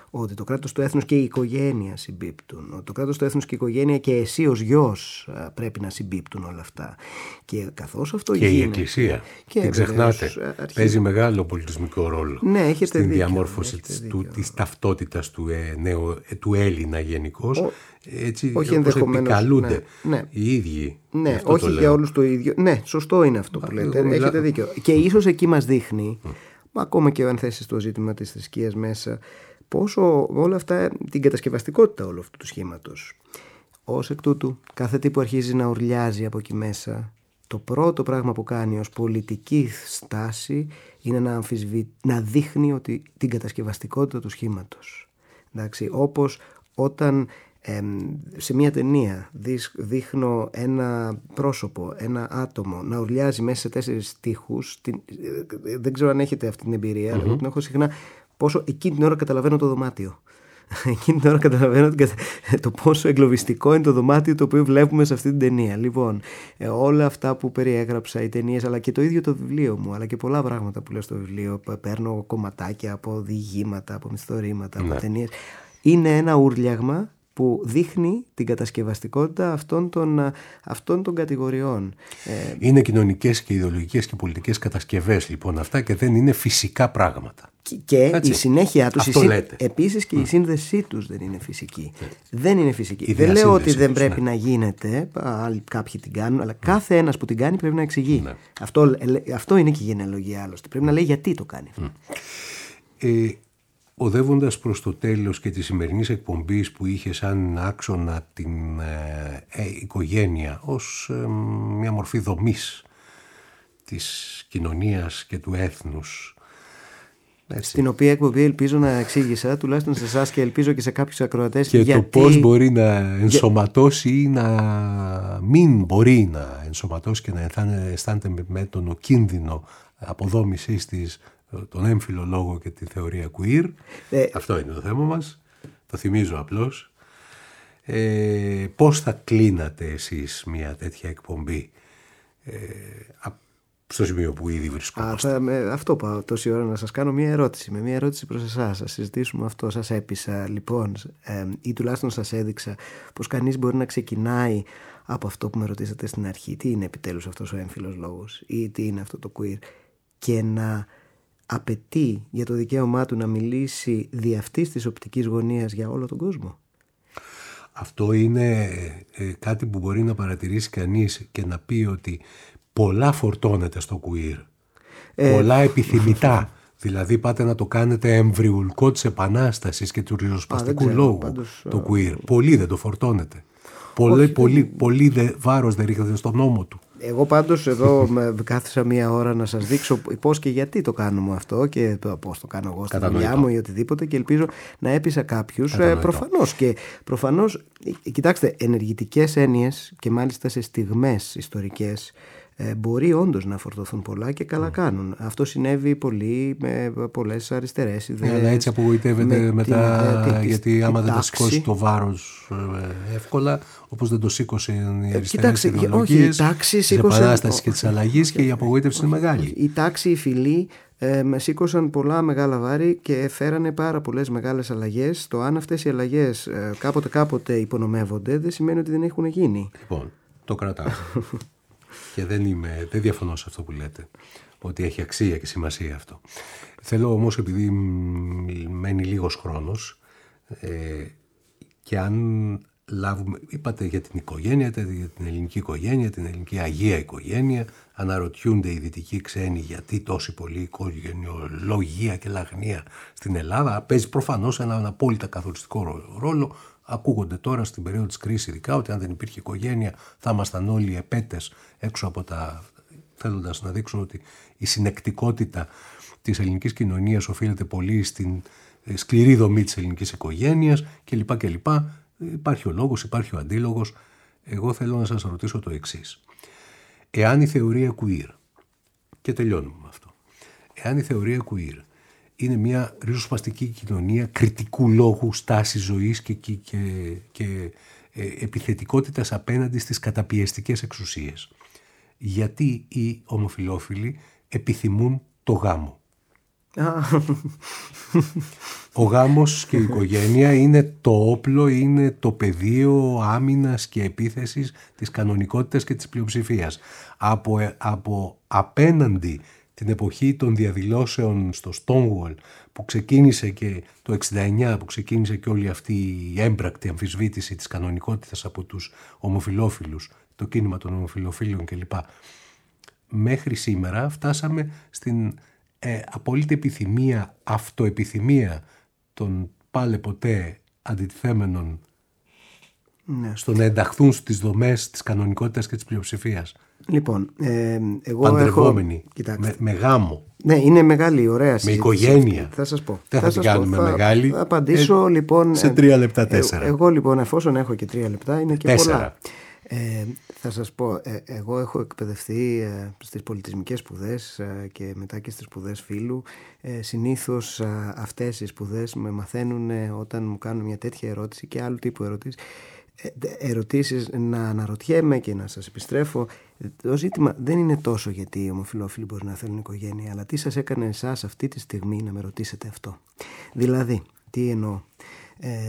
ότι το κράτος, το έθνος και η οικογένεια συμπίπτουν, ότι το κράτος, το έθνος και η οικογένεια και εσύ ως γιος πρέπει να συμπίπτουν όλα αυτά. Και καθώς αυτό και γίνεται, η Εκκλησία, και δεν ξεχνάτε, αρχίζει... παίζει μεγάλο πολιτισμικό ρόλο, ναι, στην δίκιο, διαμόρφωση του, της ταυτότητας του, ε, νέο, ε, του Έλληνα γενικώς. Ο... Έτσι, όχι όπως επικαλούνται ναι, ναι. οι ίδιοι. Ναι, όχι για όλους το ίδιο. Ναι, σωστό είναι αυτό που λέτε. Μιλά... Έχετε δίκιο. Και ίσως εκεί μας δείχνει, mm. ακόμα και αν θέσεις το ζήτημα της θρησκείας μέσα, πόσο όλα αυτά, την κατασκευαστικότητα όλου αυτού του σχήματος. Ως εκ τούτου, κάθε τι που αρχίζει να ουρλιάζει από εκεί μέσα, το πρώτο πράγμα που κάνει ως πολιτική στάση είναι να, αμφισβη... να δείχνει ότι την κατασκευαστικότητα του σχήματος. Εντάξει, όπως όταν ε, σε μια ταινία δείχνω ένα πρόσωπο, ένα άτομο να ουρλιάζει μέσα σε τέσσερις τοίχους, την, δεν ξέρω αν έχετε αυτή την εμπειρία, mm-hmm. αλλά την έχω συχνά, πόσο εκείνη την ώρα καταλαβαίνω το δωμάτιο. Εκείνη την ώρα καταλαβαίνω το πόσο εγκλωβιστικό είναι το δωμάτιο το οποίο βλέπουμε σε αυτή την ταινία. Λοιπόν, όλα αυτά που περιέγραψα, οι ταινίες, αλλά και το ίδιο το βιβλίο μου, αλλά και πολλά πράγματα που λέω στο βιβλίο, παίρνω κομματάκια από διηγήματα, από μυθιστορήματα, από ναι. ταινίες, είναι ένα ούρλιαγμα που δείχνει την κατασκευαστικότητα αυτών των, αυτών των κατηγοριών. Είναι κοινωνικές και ιδεολογικές και πολιτικές κατασκευές λοιπόν αυτά και δεν είναι φυσικά πράγματα. Και έτσι, η συνέχεια τους, συν... επίσης και mm. η σύνδεσή τους δεν είναι φυσική. Mm. Δεν είναι φυσική. Δεν λέω ότι δεν τους, πρέπει ναι. να γίνεται, άλλοι κάποιοι την κάνουν, αλλά mm. κάθε ένας που την κάνει πρέπει να εξηγεί. Mm. Αυτό, αυτό είναι και η γενεαλογία άλλωστε. Πρέπει να λέει γιατί το κάνει. Mm. Ε, οδεύοντας προς το τέλος και της σημερινής εκπομπής που είχε σαν άξονα την ε, ε, οικογένεια ως ε, μια μορφή δομής της κοινωνίας και του έθνους, έτσι. Στην οποία εκπομπή ελπίζω να εξήγησα, τουλάχιστον σε εσάς και ελπίζω και σε κάποιους ακροατές. Και γιατί... το πώς μπορεί να ενσωματώσει ή να μην μπορεί να ενσωματώσει και να αισθάνεται με τον κίνδυνο αποδόμησης της τον έμφυλο λόγο και τη θεωρία queer. Ε... Αυτό είναι το θέμα μας. Το θυμίζω απλώς. Ε, πώς θα κλείνατε εσείς μια τέτοια εκπομπή ε, στο σημείο που ήδη βρισκόμαστε? Α, θα, με, αυτό πάω τόση ώρα να σας κάνω μια ερώτηση. Με μια ερώτηση προς εσάς. Θα συζητήσουμε αυτό. Σας έπεισα λοιπόν ε, ή τουλάχιστον σας έδειξα πως κανείς μπορεί να ξεκινάει από αυτό που με ρωτήσατε στην αρχή. Τι είναι επιτέλους αυτός ο έμφυλος λόγος ή τι είναι αυτό το queer, και να απαιτεί για το δικαίωμά του να μιλήσει δι' αυτής της οπτικής γωνίας για όλο τον κόσμο. Αυτό είναι ε, κάτι που μπορεί να παρατηρήσει κανείς και να πει ότι πολλά φορτώνεται στο queer. Ε, πολλά επιθυμητά. Δηλαδή πάτε να το κάνετε εμβριουλκό της επανάστασης και του ριζοσπαστικού λόγου πάντως, το queer. Α... Πολύ δεν το φορτώνεται. Πολύ, όχι, πολύ, δεν... πολύ δε, βάρος δεν ρίχνεται στον νόμο του. Εγώ πάντως εδώ με κάθισα μία ώρα να σας δείξω πώς και γιατί το κάνουμε αυτό και πώς το κάνω εγώ στη δουλειά μου ή οτιδήποτε, και ελπίζω να έπεισα κάποιους. Ε, προφανώς και προφανώς, κοιτάξτε, ενεργητικές έννοιες και μάλιστα σε στιγμές ιστορικές ε, μπορεί όντως να φορτωθούν πολλά και καλά mm. κάνουν. Αυτό συνέβη πολύ με πολλές αριστερές ιδέες. Αλλά έτσι απογοητεύεται με μετά την, ε, γιατί άμα δεν τα σηκώσει το βάρος ε, εύκολα, όπως δεν το σήκωσε οι αριστερές ιδεολογίες της επανάστασης και της αλλαγής, και η απογοήτευση είναι μεγάλη. Η τάξη, οι φιλοί ε, με σήκωσαν πολλά μεγάλα βάρη και φέρανε πάρα πολλές μεγάλες αλλαγές. Το αν αυτές οι αλλαγές ε, κάποτε κάποτε υπονομεύονται δεν σημαίνει ότι δεν έχουν γίνει. Λοιπόν, το κρατάω. Και δεν, είμαι, δεν διαφωνώ σε αυτό που λέτε, ότι έχει αξία και σημασία αυτό. Θέλω όμως, επειδή μένει λίγος χρόνος ε, και αν λάβουμε, είπατε για την οικογένεια, για την ελληνική οικογένεια, την ελληνική αγία οικογένεια, αναρωτιούνται οι δυτικοί ξένοι γιατί τόση πολλή οικογενειολογία και λαγνία στην Ελλάδα. Παίζει προφανώς έναν απόλυτα καθοριστικό ρόλο. Ακούγονται τώρα στην περίοδο της κρίσης ειδικά ότι αν δεν υπήρχε οικογένεια θα ήμασταν όλοι επέτες έξω από τα... θέλοντας να δείξουν ότι η συνεκτικότητα της ελληνικής κοινωνίας οφείλεται πολύ στην σκληρή δομή της ελληνικής οικογένειας κλπ. κλπ. Υπάρχει ο λόγος, υπάρχει ο αντίλογος. Εγώ θέλω να σας ρωτήσω το εξής. Εάν η θεωρία queer, και τελειώνουμε με αυτό, εάν η θεωρία queer είναι μια ριζοσπαστική κοινωνία κριτικού λόγου, στάσης ζωής και, και, και, και ε, επιθετικότητας απέναντι στις καταπιεστικές εξουσίες, γιατί οι ομοφυλόφιλοι επιθυμούν το γάμο? Ο γάμος και η οικογένεια είναι το όπλο, είναι το πεδίο άμυνας και επίθεσης της κανονικότητας και της πλειοψηφίας. Από, από απέναντι την εποχή των διαδηλώσεων στο Stonewall που ξεκίνησε και το εξήντα εννιά, που ξεκίνησε και όλη αυτή η έμπρακτη αμφισβήτηση της κανονικότητας από τους ομοφυλόφιλους, το κίνημα των ομοφυλοφίλων κλπ. Μέχρι σήμερα φτάσαμε στην ε, απόλυτη επιθυμία, αυτοεπιθυμία των πάλε ποτέ αντιτιθέμενων, ναι, στο να ενταχθούν στις δομές της κανονικότητας και της πλειοψηφίας. Λοιπόν, ε, εγώ παντρευόμενοι, έχω... με, με γάμο. Ναι, είναι μεγάλη, ωραία συζήτηση. Με οικογένεια. Θα σας πω. Δεν θα, θα την κάνουμε πω. μεγάλη. Θα απαντήσω ε, λοιπόν... Σε τρία λεπτά, τέσσερα. Ε, εγώ λοιπόν, εφόσον έχω και τρία λεπτά, είναι και τέσσερα. πολλά. Ε, θα σας πω, ε, εγώ έχω εκπαιδευτεί ε, στις πολιτισμικές σπουδές ε, και μετά και στις σπουδές φύλου. Ε, συνήθως ε, αυτές οι σπουδές με μαθαίνουν ε, όταν μου κάνουν μια τέτοια ερώτηση και άλλου τύπου ερωτήσεις. ερωτήσεις να αναρωτιέμαι και να σας επιστρέφω. Το ζήτημα δεν είναι τόσο γιατί οι ομοφυλόφιλοι μπορεί να θέλουν οικογένεια, αλλά τι σας έκανε εσάς αυτή τη στιγμή να με ρωτήσετε αυτό. Δηλαδή, τι εννοώ. Ε,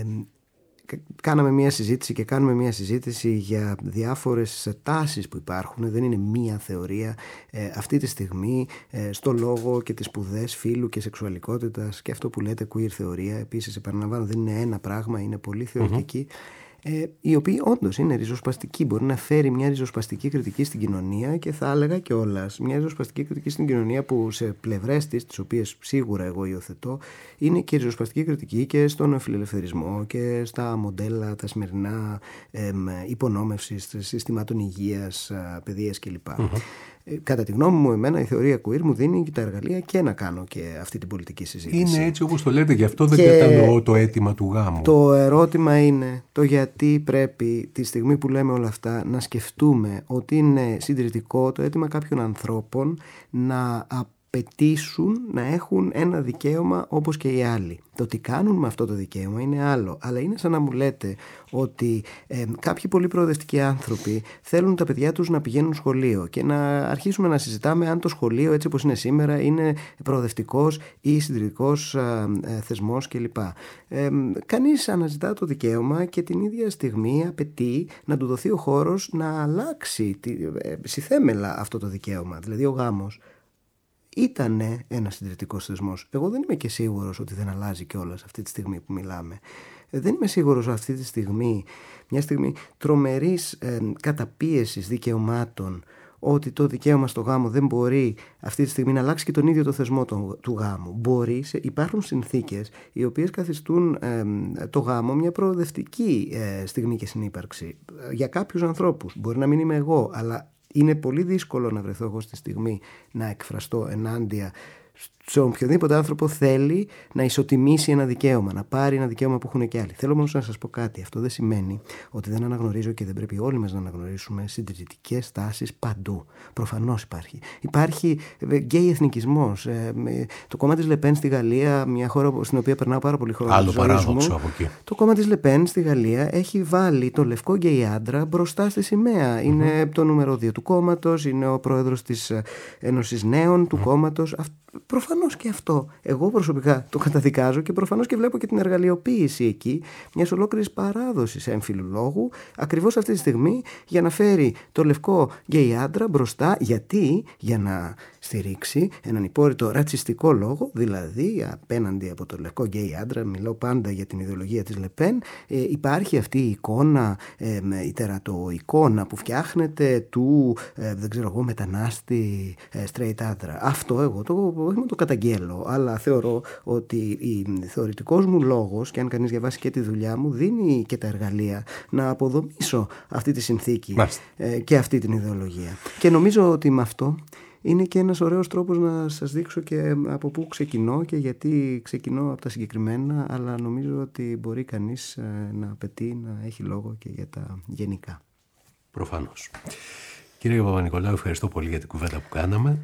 κάναμε μια συζήτηση και κάνουμε μια συζήτηση για διάφορες τάσεις που υπάρχουν, δεν είναι μία θεωρία. Ε, αυτή τη στιγμή ε, στο λόγο και τις σπουδές φύλου και σεξουαλικότητας και αυτό που λέτε queer θεωρία, επίσης επαναλαμβάνω δεν είναι ένα πράγμα, είναι πολύ θεωρητική. Mm-hmm. Ε, η οποία όντως είναι ριζοσπαστική, μπορεί να φέρει μια ριζοσπαστική κριτική στην κοινωνία και θα έλεγα κιόλας μια ριζοσπαστική κριτική στην κοινωνία που σε πλευρές της, τις οποίες σίγουρα εγώ υιοθετώ, είναι και ριζοσπαστική κριτική και στον φιλελευθερισμό και στα μοντέλα τα σημερινά εμ, υπονόμευσης συστημάτων υγείας, παιδείας κλπ. Mm-hmm. Κατά τη γνώμη μου, εμένα η θεωρία queer μου δίνει και τα εργαλεία και να κάνω και αυτή την πολιτική συζήτηση. Είναι έτσι όπως το λέτε, γι' αυτό δεν κατανοώ το αίτημα του γάμου. Το ερώτημα είναι το γιατί πρέπει τη στιγμή που λέμε όλα αυτά να σκεφτούμε ότι είναι συντηρητικό το αίτημα κάποιων ανθρώπων να απαιτήσουν να έχουν ένα δικαίωμα όπως και οι άλλοι. Το τι κάνουν με αυτό το δικαίωμα είναι άλλο, αλλά είναι σαν να μου λέτε ότι ε, κάποιοι πολύ προοδευτικοί άνθρωποι θέλουν τα παιδιά τους να πηγαίνουν σχολείο και να αρχίσουμε να συζητάμε αν το σχολείο έτσι όπως είναι σήμερα είναι προοδευτικός ή συντηρητικός ε, ε, θεσμός κλπ. Ε, κανείς αναζητά το δικαίωμα και την ίδια στιγμή απαιτεί να του δοθεί ο χώρος να αλλάξει τη, ε, συθέμελα αυτό το δικαίωμα, δηλαδή ο γάμος. Ήτανε ένας συντηρητικός θεσμός. Εγώ δεν είμαι και σίγουρος ότι δεν αλλάζει κιόλας αυτή τη στιγμή που μιλάμε. Δεν είμαι σίγουρος αυτή τη στιγμή, μια στιγμή τρομερής ε, καταπίεσης δικαιωμάτων, ότι το δικαίωμα στο γάμο δεν μπορεί αυτή τη στιγμή να αλλάξει και τον ίδιο το θεσμό του, του γάμου. Μπορεί, σε, υπάρχουν συνθήκες οι οποίες καθιστούν ε, το γάμο μια προοδευτική ε, στιγμή και συνύπαρξη. Για κάποιους ανθρώπους, μπορεί να μην είμαι εγώ, αλλά είναι πολύ δύσκολο να βρεθώ εγώ στη στιγμή να εκφραστώ ενάντια σε οποιοδήποτε άνθρωπο θέλει να ισοτιμήσει ένα δικαίωμα, να πάρει ένα δικαίωμα που έχουν και άλλοι. Θέλω όμως να σας πω κάτι. Αυτό δεν σημαίνει ότι δεν αναγνωρίζω και δεν πρέπει όλοι μας να αναγνωρίσουμε συντηρητικές τάσεις παντού. Προφανώς υπάρχει. Υπάρχει γκέι εθνικισμός. Το κόμμα της Λεπέν στη Γαλλία, μια χώρα στην οποία περνάω πάρα πολύ χρόνο. Άλλο παράδοξο από εκεί. Το κόμμα της Λεπέν στη Γαλλία έχει βάλει το λευκό γκέι άντρα μπροστά στη σημαία. Mm-hmm. Είναι το νούμερο δύο του κόμματος, είναι ο πρόεδρος της Ένωσης Νέων του mm-hmm. κόμματος. Προφανώς και αυτό. Εγώ προσωπικά το καταδικάζω και προφανώς και βλέπω και την εργαλειοποίηση εκεί μιας ολόκληρης παράδοσης έμφυλου λόγου, ακριβώς αυτή τη στιγμή για να φέρει το λευκό γκέι άντρα μπροστά. Γιατί? Για να στηρίξει έναν υπόρρητο ρατσιστικό λόγο, δηλαδή απέναντι από το λευκό γκέι άντρα, μιλώ πάντα για την ιδεολογία της Λεπέν, ε, υπάρχει αυτή η εικόνα, ε, η τερατοεικόνα που φτιάχνεται του, ε, δεν ξέρω εγώ, μετανάστη ε, straight άντρα. Αυτό εγώ το, όχι το καταγγέλλω, αλλά θεωρώ ότι ο θεωρητικός μου λόγος, και αν κανείς διαβάσει και τη δουλειά μου, δίνει και τα εργαλεία να αποδομήσω αυτή τη συνθήκη ε, και αυτή την ιδεολογία. Και νομίζω ότι με αυτό είναι και ένας ωραίος τρόπος να σας δείξω και από πού ξεκινώ και γιατί ξεκινώ από τα συγκεκριμένα, αλλά νομίζω ότι μπορεί κανείς να απαιτεί να έχει λόγο και για τα γενικά. Προφανώς. Κύριε Παπα-Νικολάου, ευχαριστώ πολύ για την κουβέντα που κάναμε.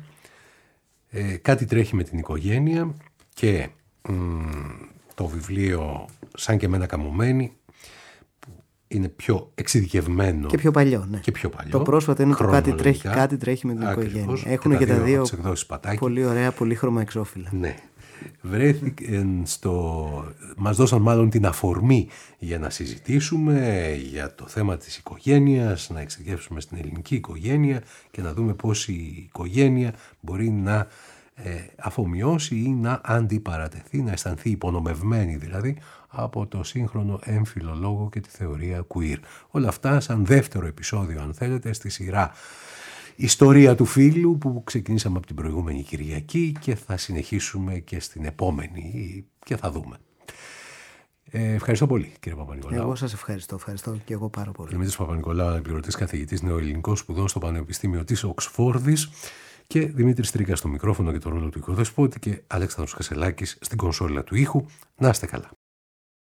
Ε, κάτι τρέχει με την οικογένεια και μ, το βιβλίο «Σαν και εμένα καμωμένη» είναι πιο εξειδικευμένο και πιο παλιό, ναι. Και πιο παλιό. Το πρόσφατο είναι το κάτι τρέχει, κάτι τρέχει με την Ακριβώς, οικογένεια. Έχουν και, και τα δύο, δύο πολύ ωραία, πολύχρωμα εξώφυλλα. Ναι. βρέθηκαν στο... μας δώσαν μάλλον την αφορμή για να συζητήσουμε για το θέμα της οικογένειας, να εξειδικεύσουμε στην ελληνική οικογένεια και να δούμε πώς η οικογένεια μπορεί να ε, αφομοιώσει ή να αντιπαρατεθεί, να αισθανθεί υπονομευμένη δηλαδή από το σύγχρονο έμφυλο λόγο και τη θεωρία queer. Όλα αυτά σαν δεύτερο επεισόδιο, αν θέλετε, στη σειρά Ιστορία του Φύλου που ξεκινήσαμε από την προηγούμενη Κυριακή και θα συνεχίσουμε και στην επόμενη και θα δούμε. Ε, ευχαριστώ πολύ, κύριε Παπα-Νικολάου. Εγώ σας ευχαριστώ, ευχαριστώ και εγώ πάρα πολύ. Δημήτρης Παπα-Νικολάου, αναπληρωτής καθηγητής νεοελληνικών σπουδών στο Πανεπιστήμιο της Οξφόρδης και Δημήτρης Τρίκας στο μικρόφωνο και το ρόλο του οικοδεσπότη και Αλέξανδρος Κασελάκης στην κονσόλα του ήχου. Να είστε καλά.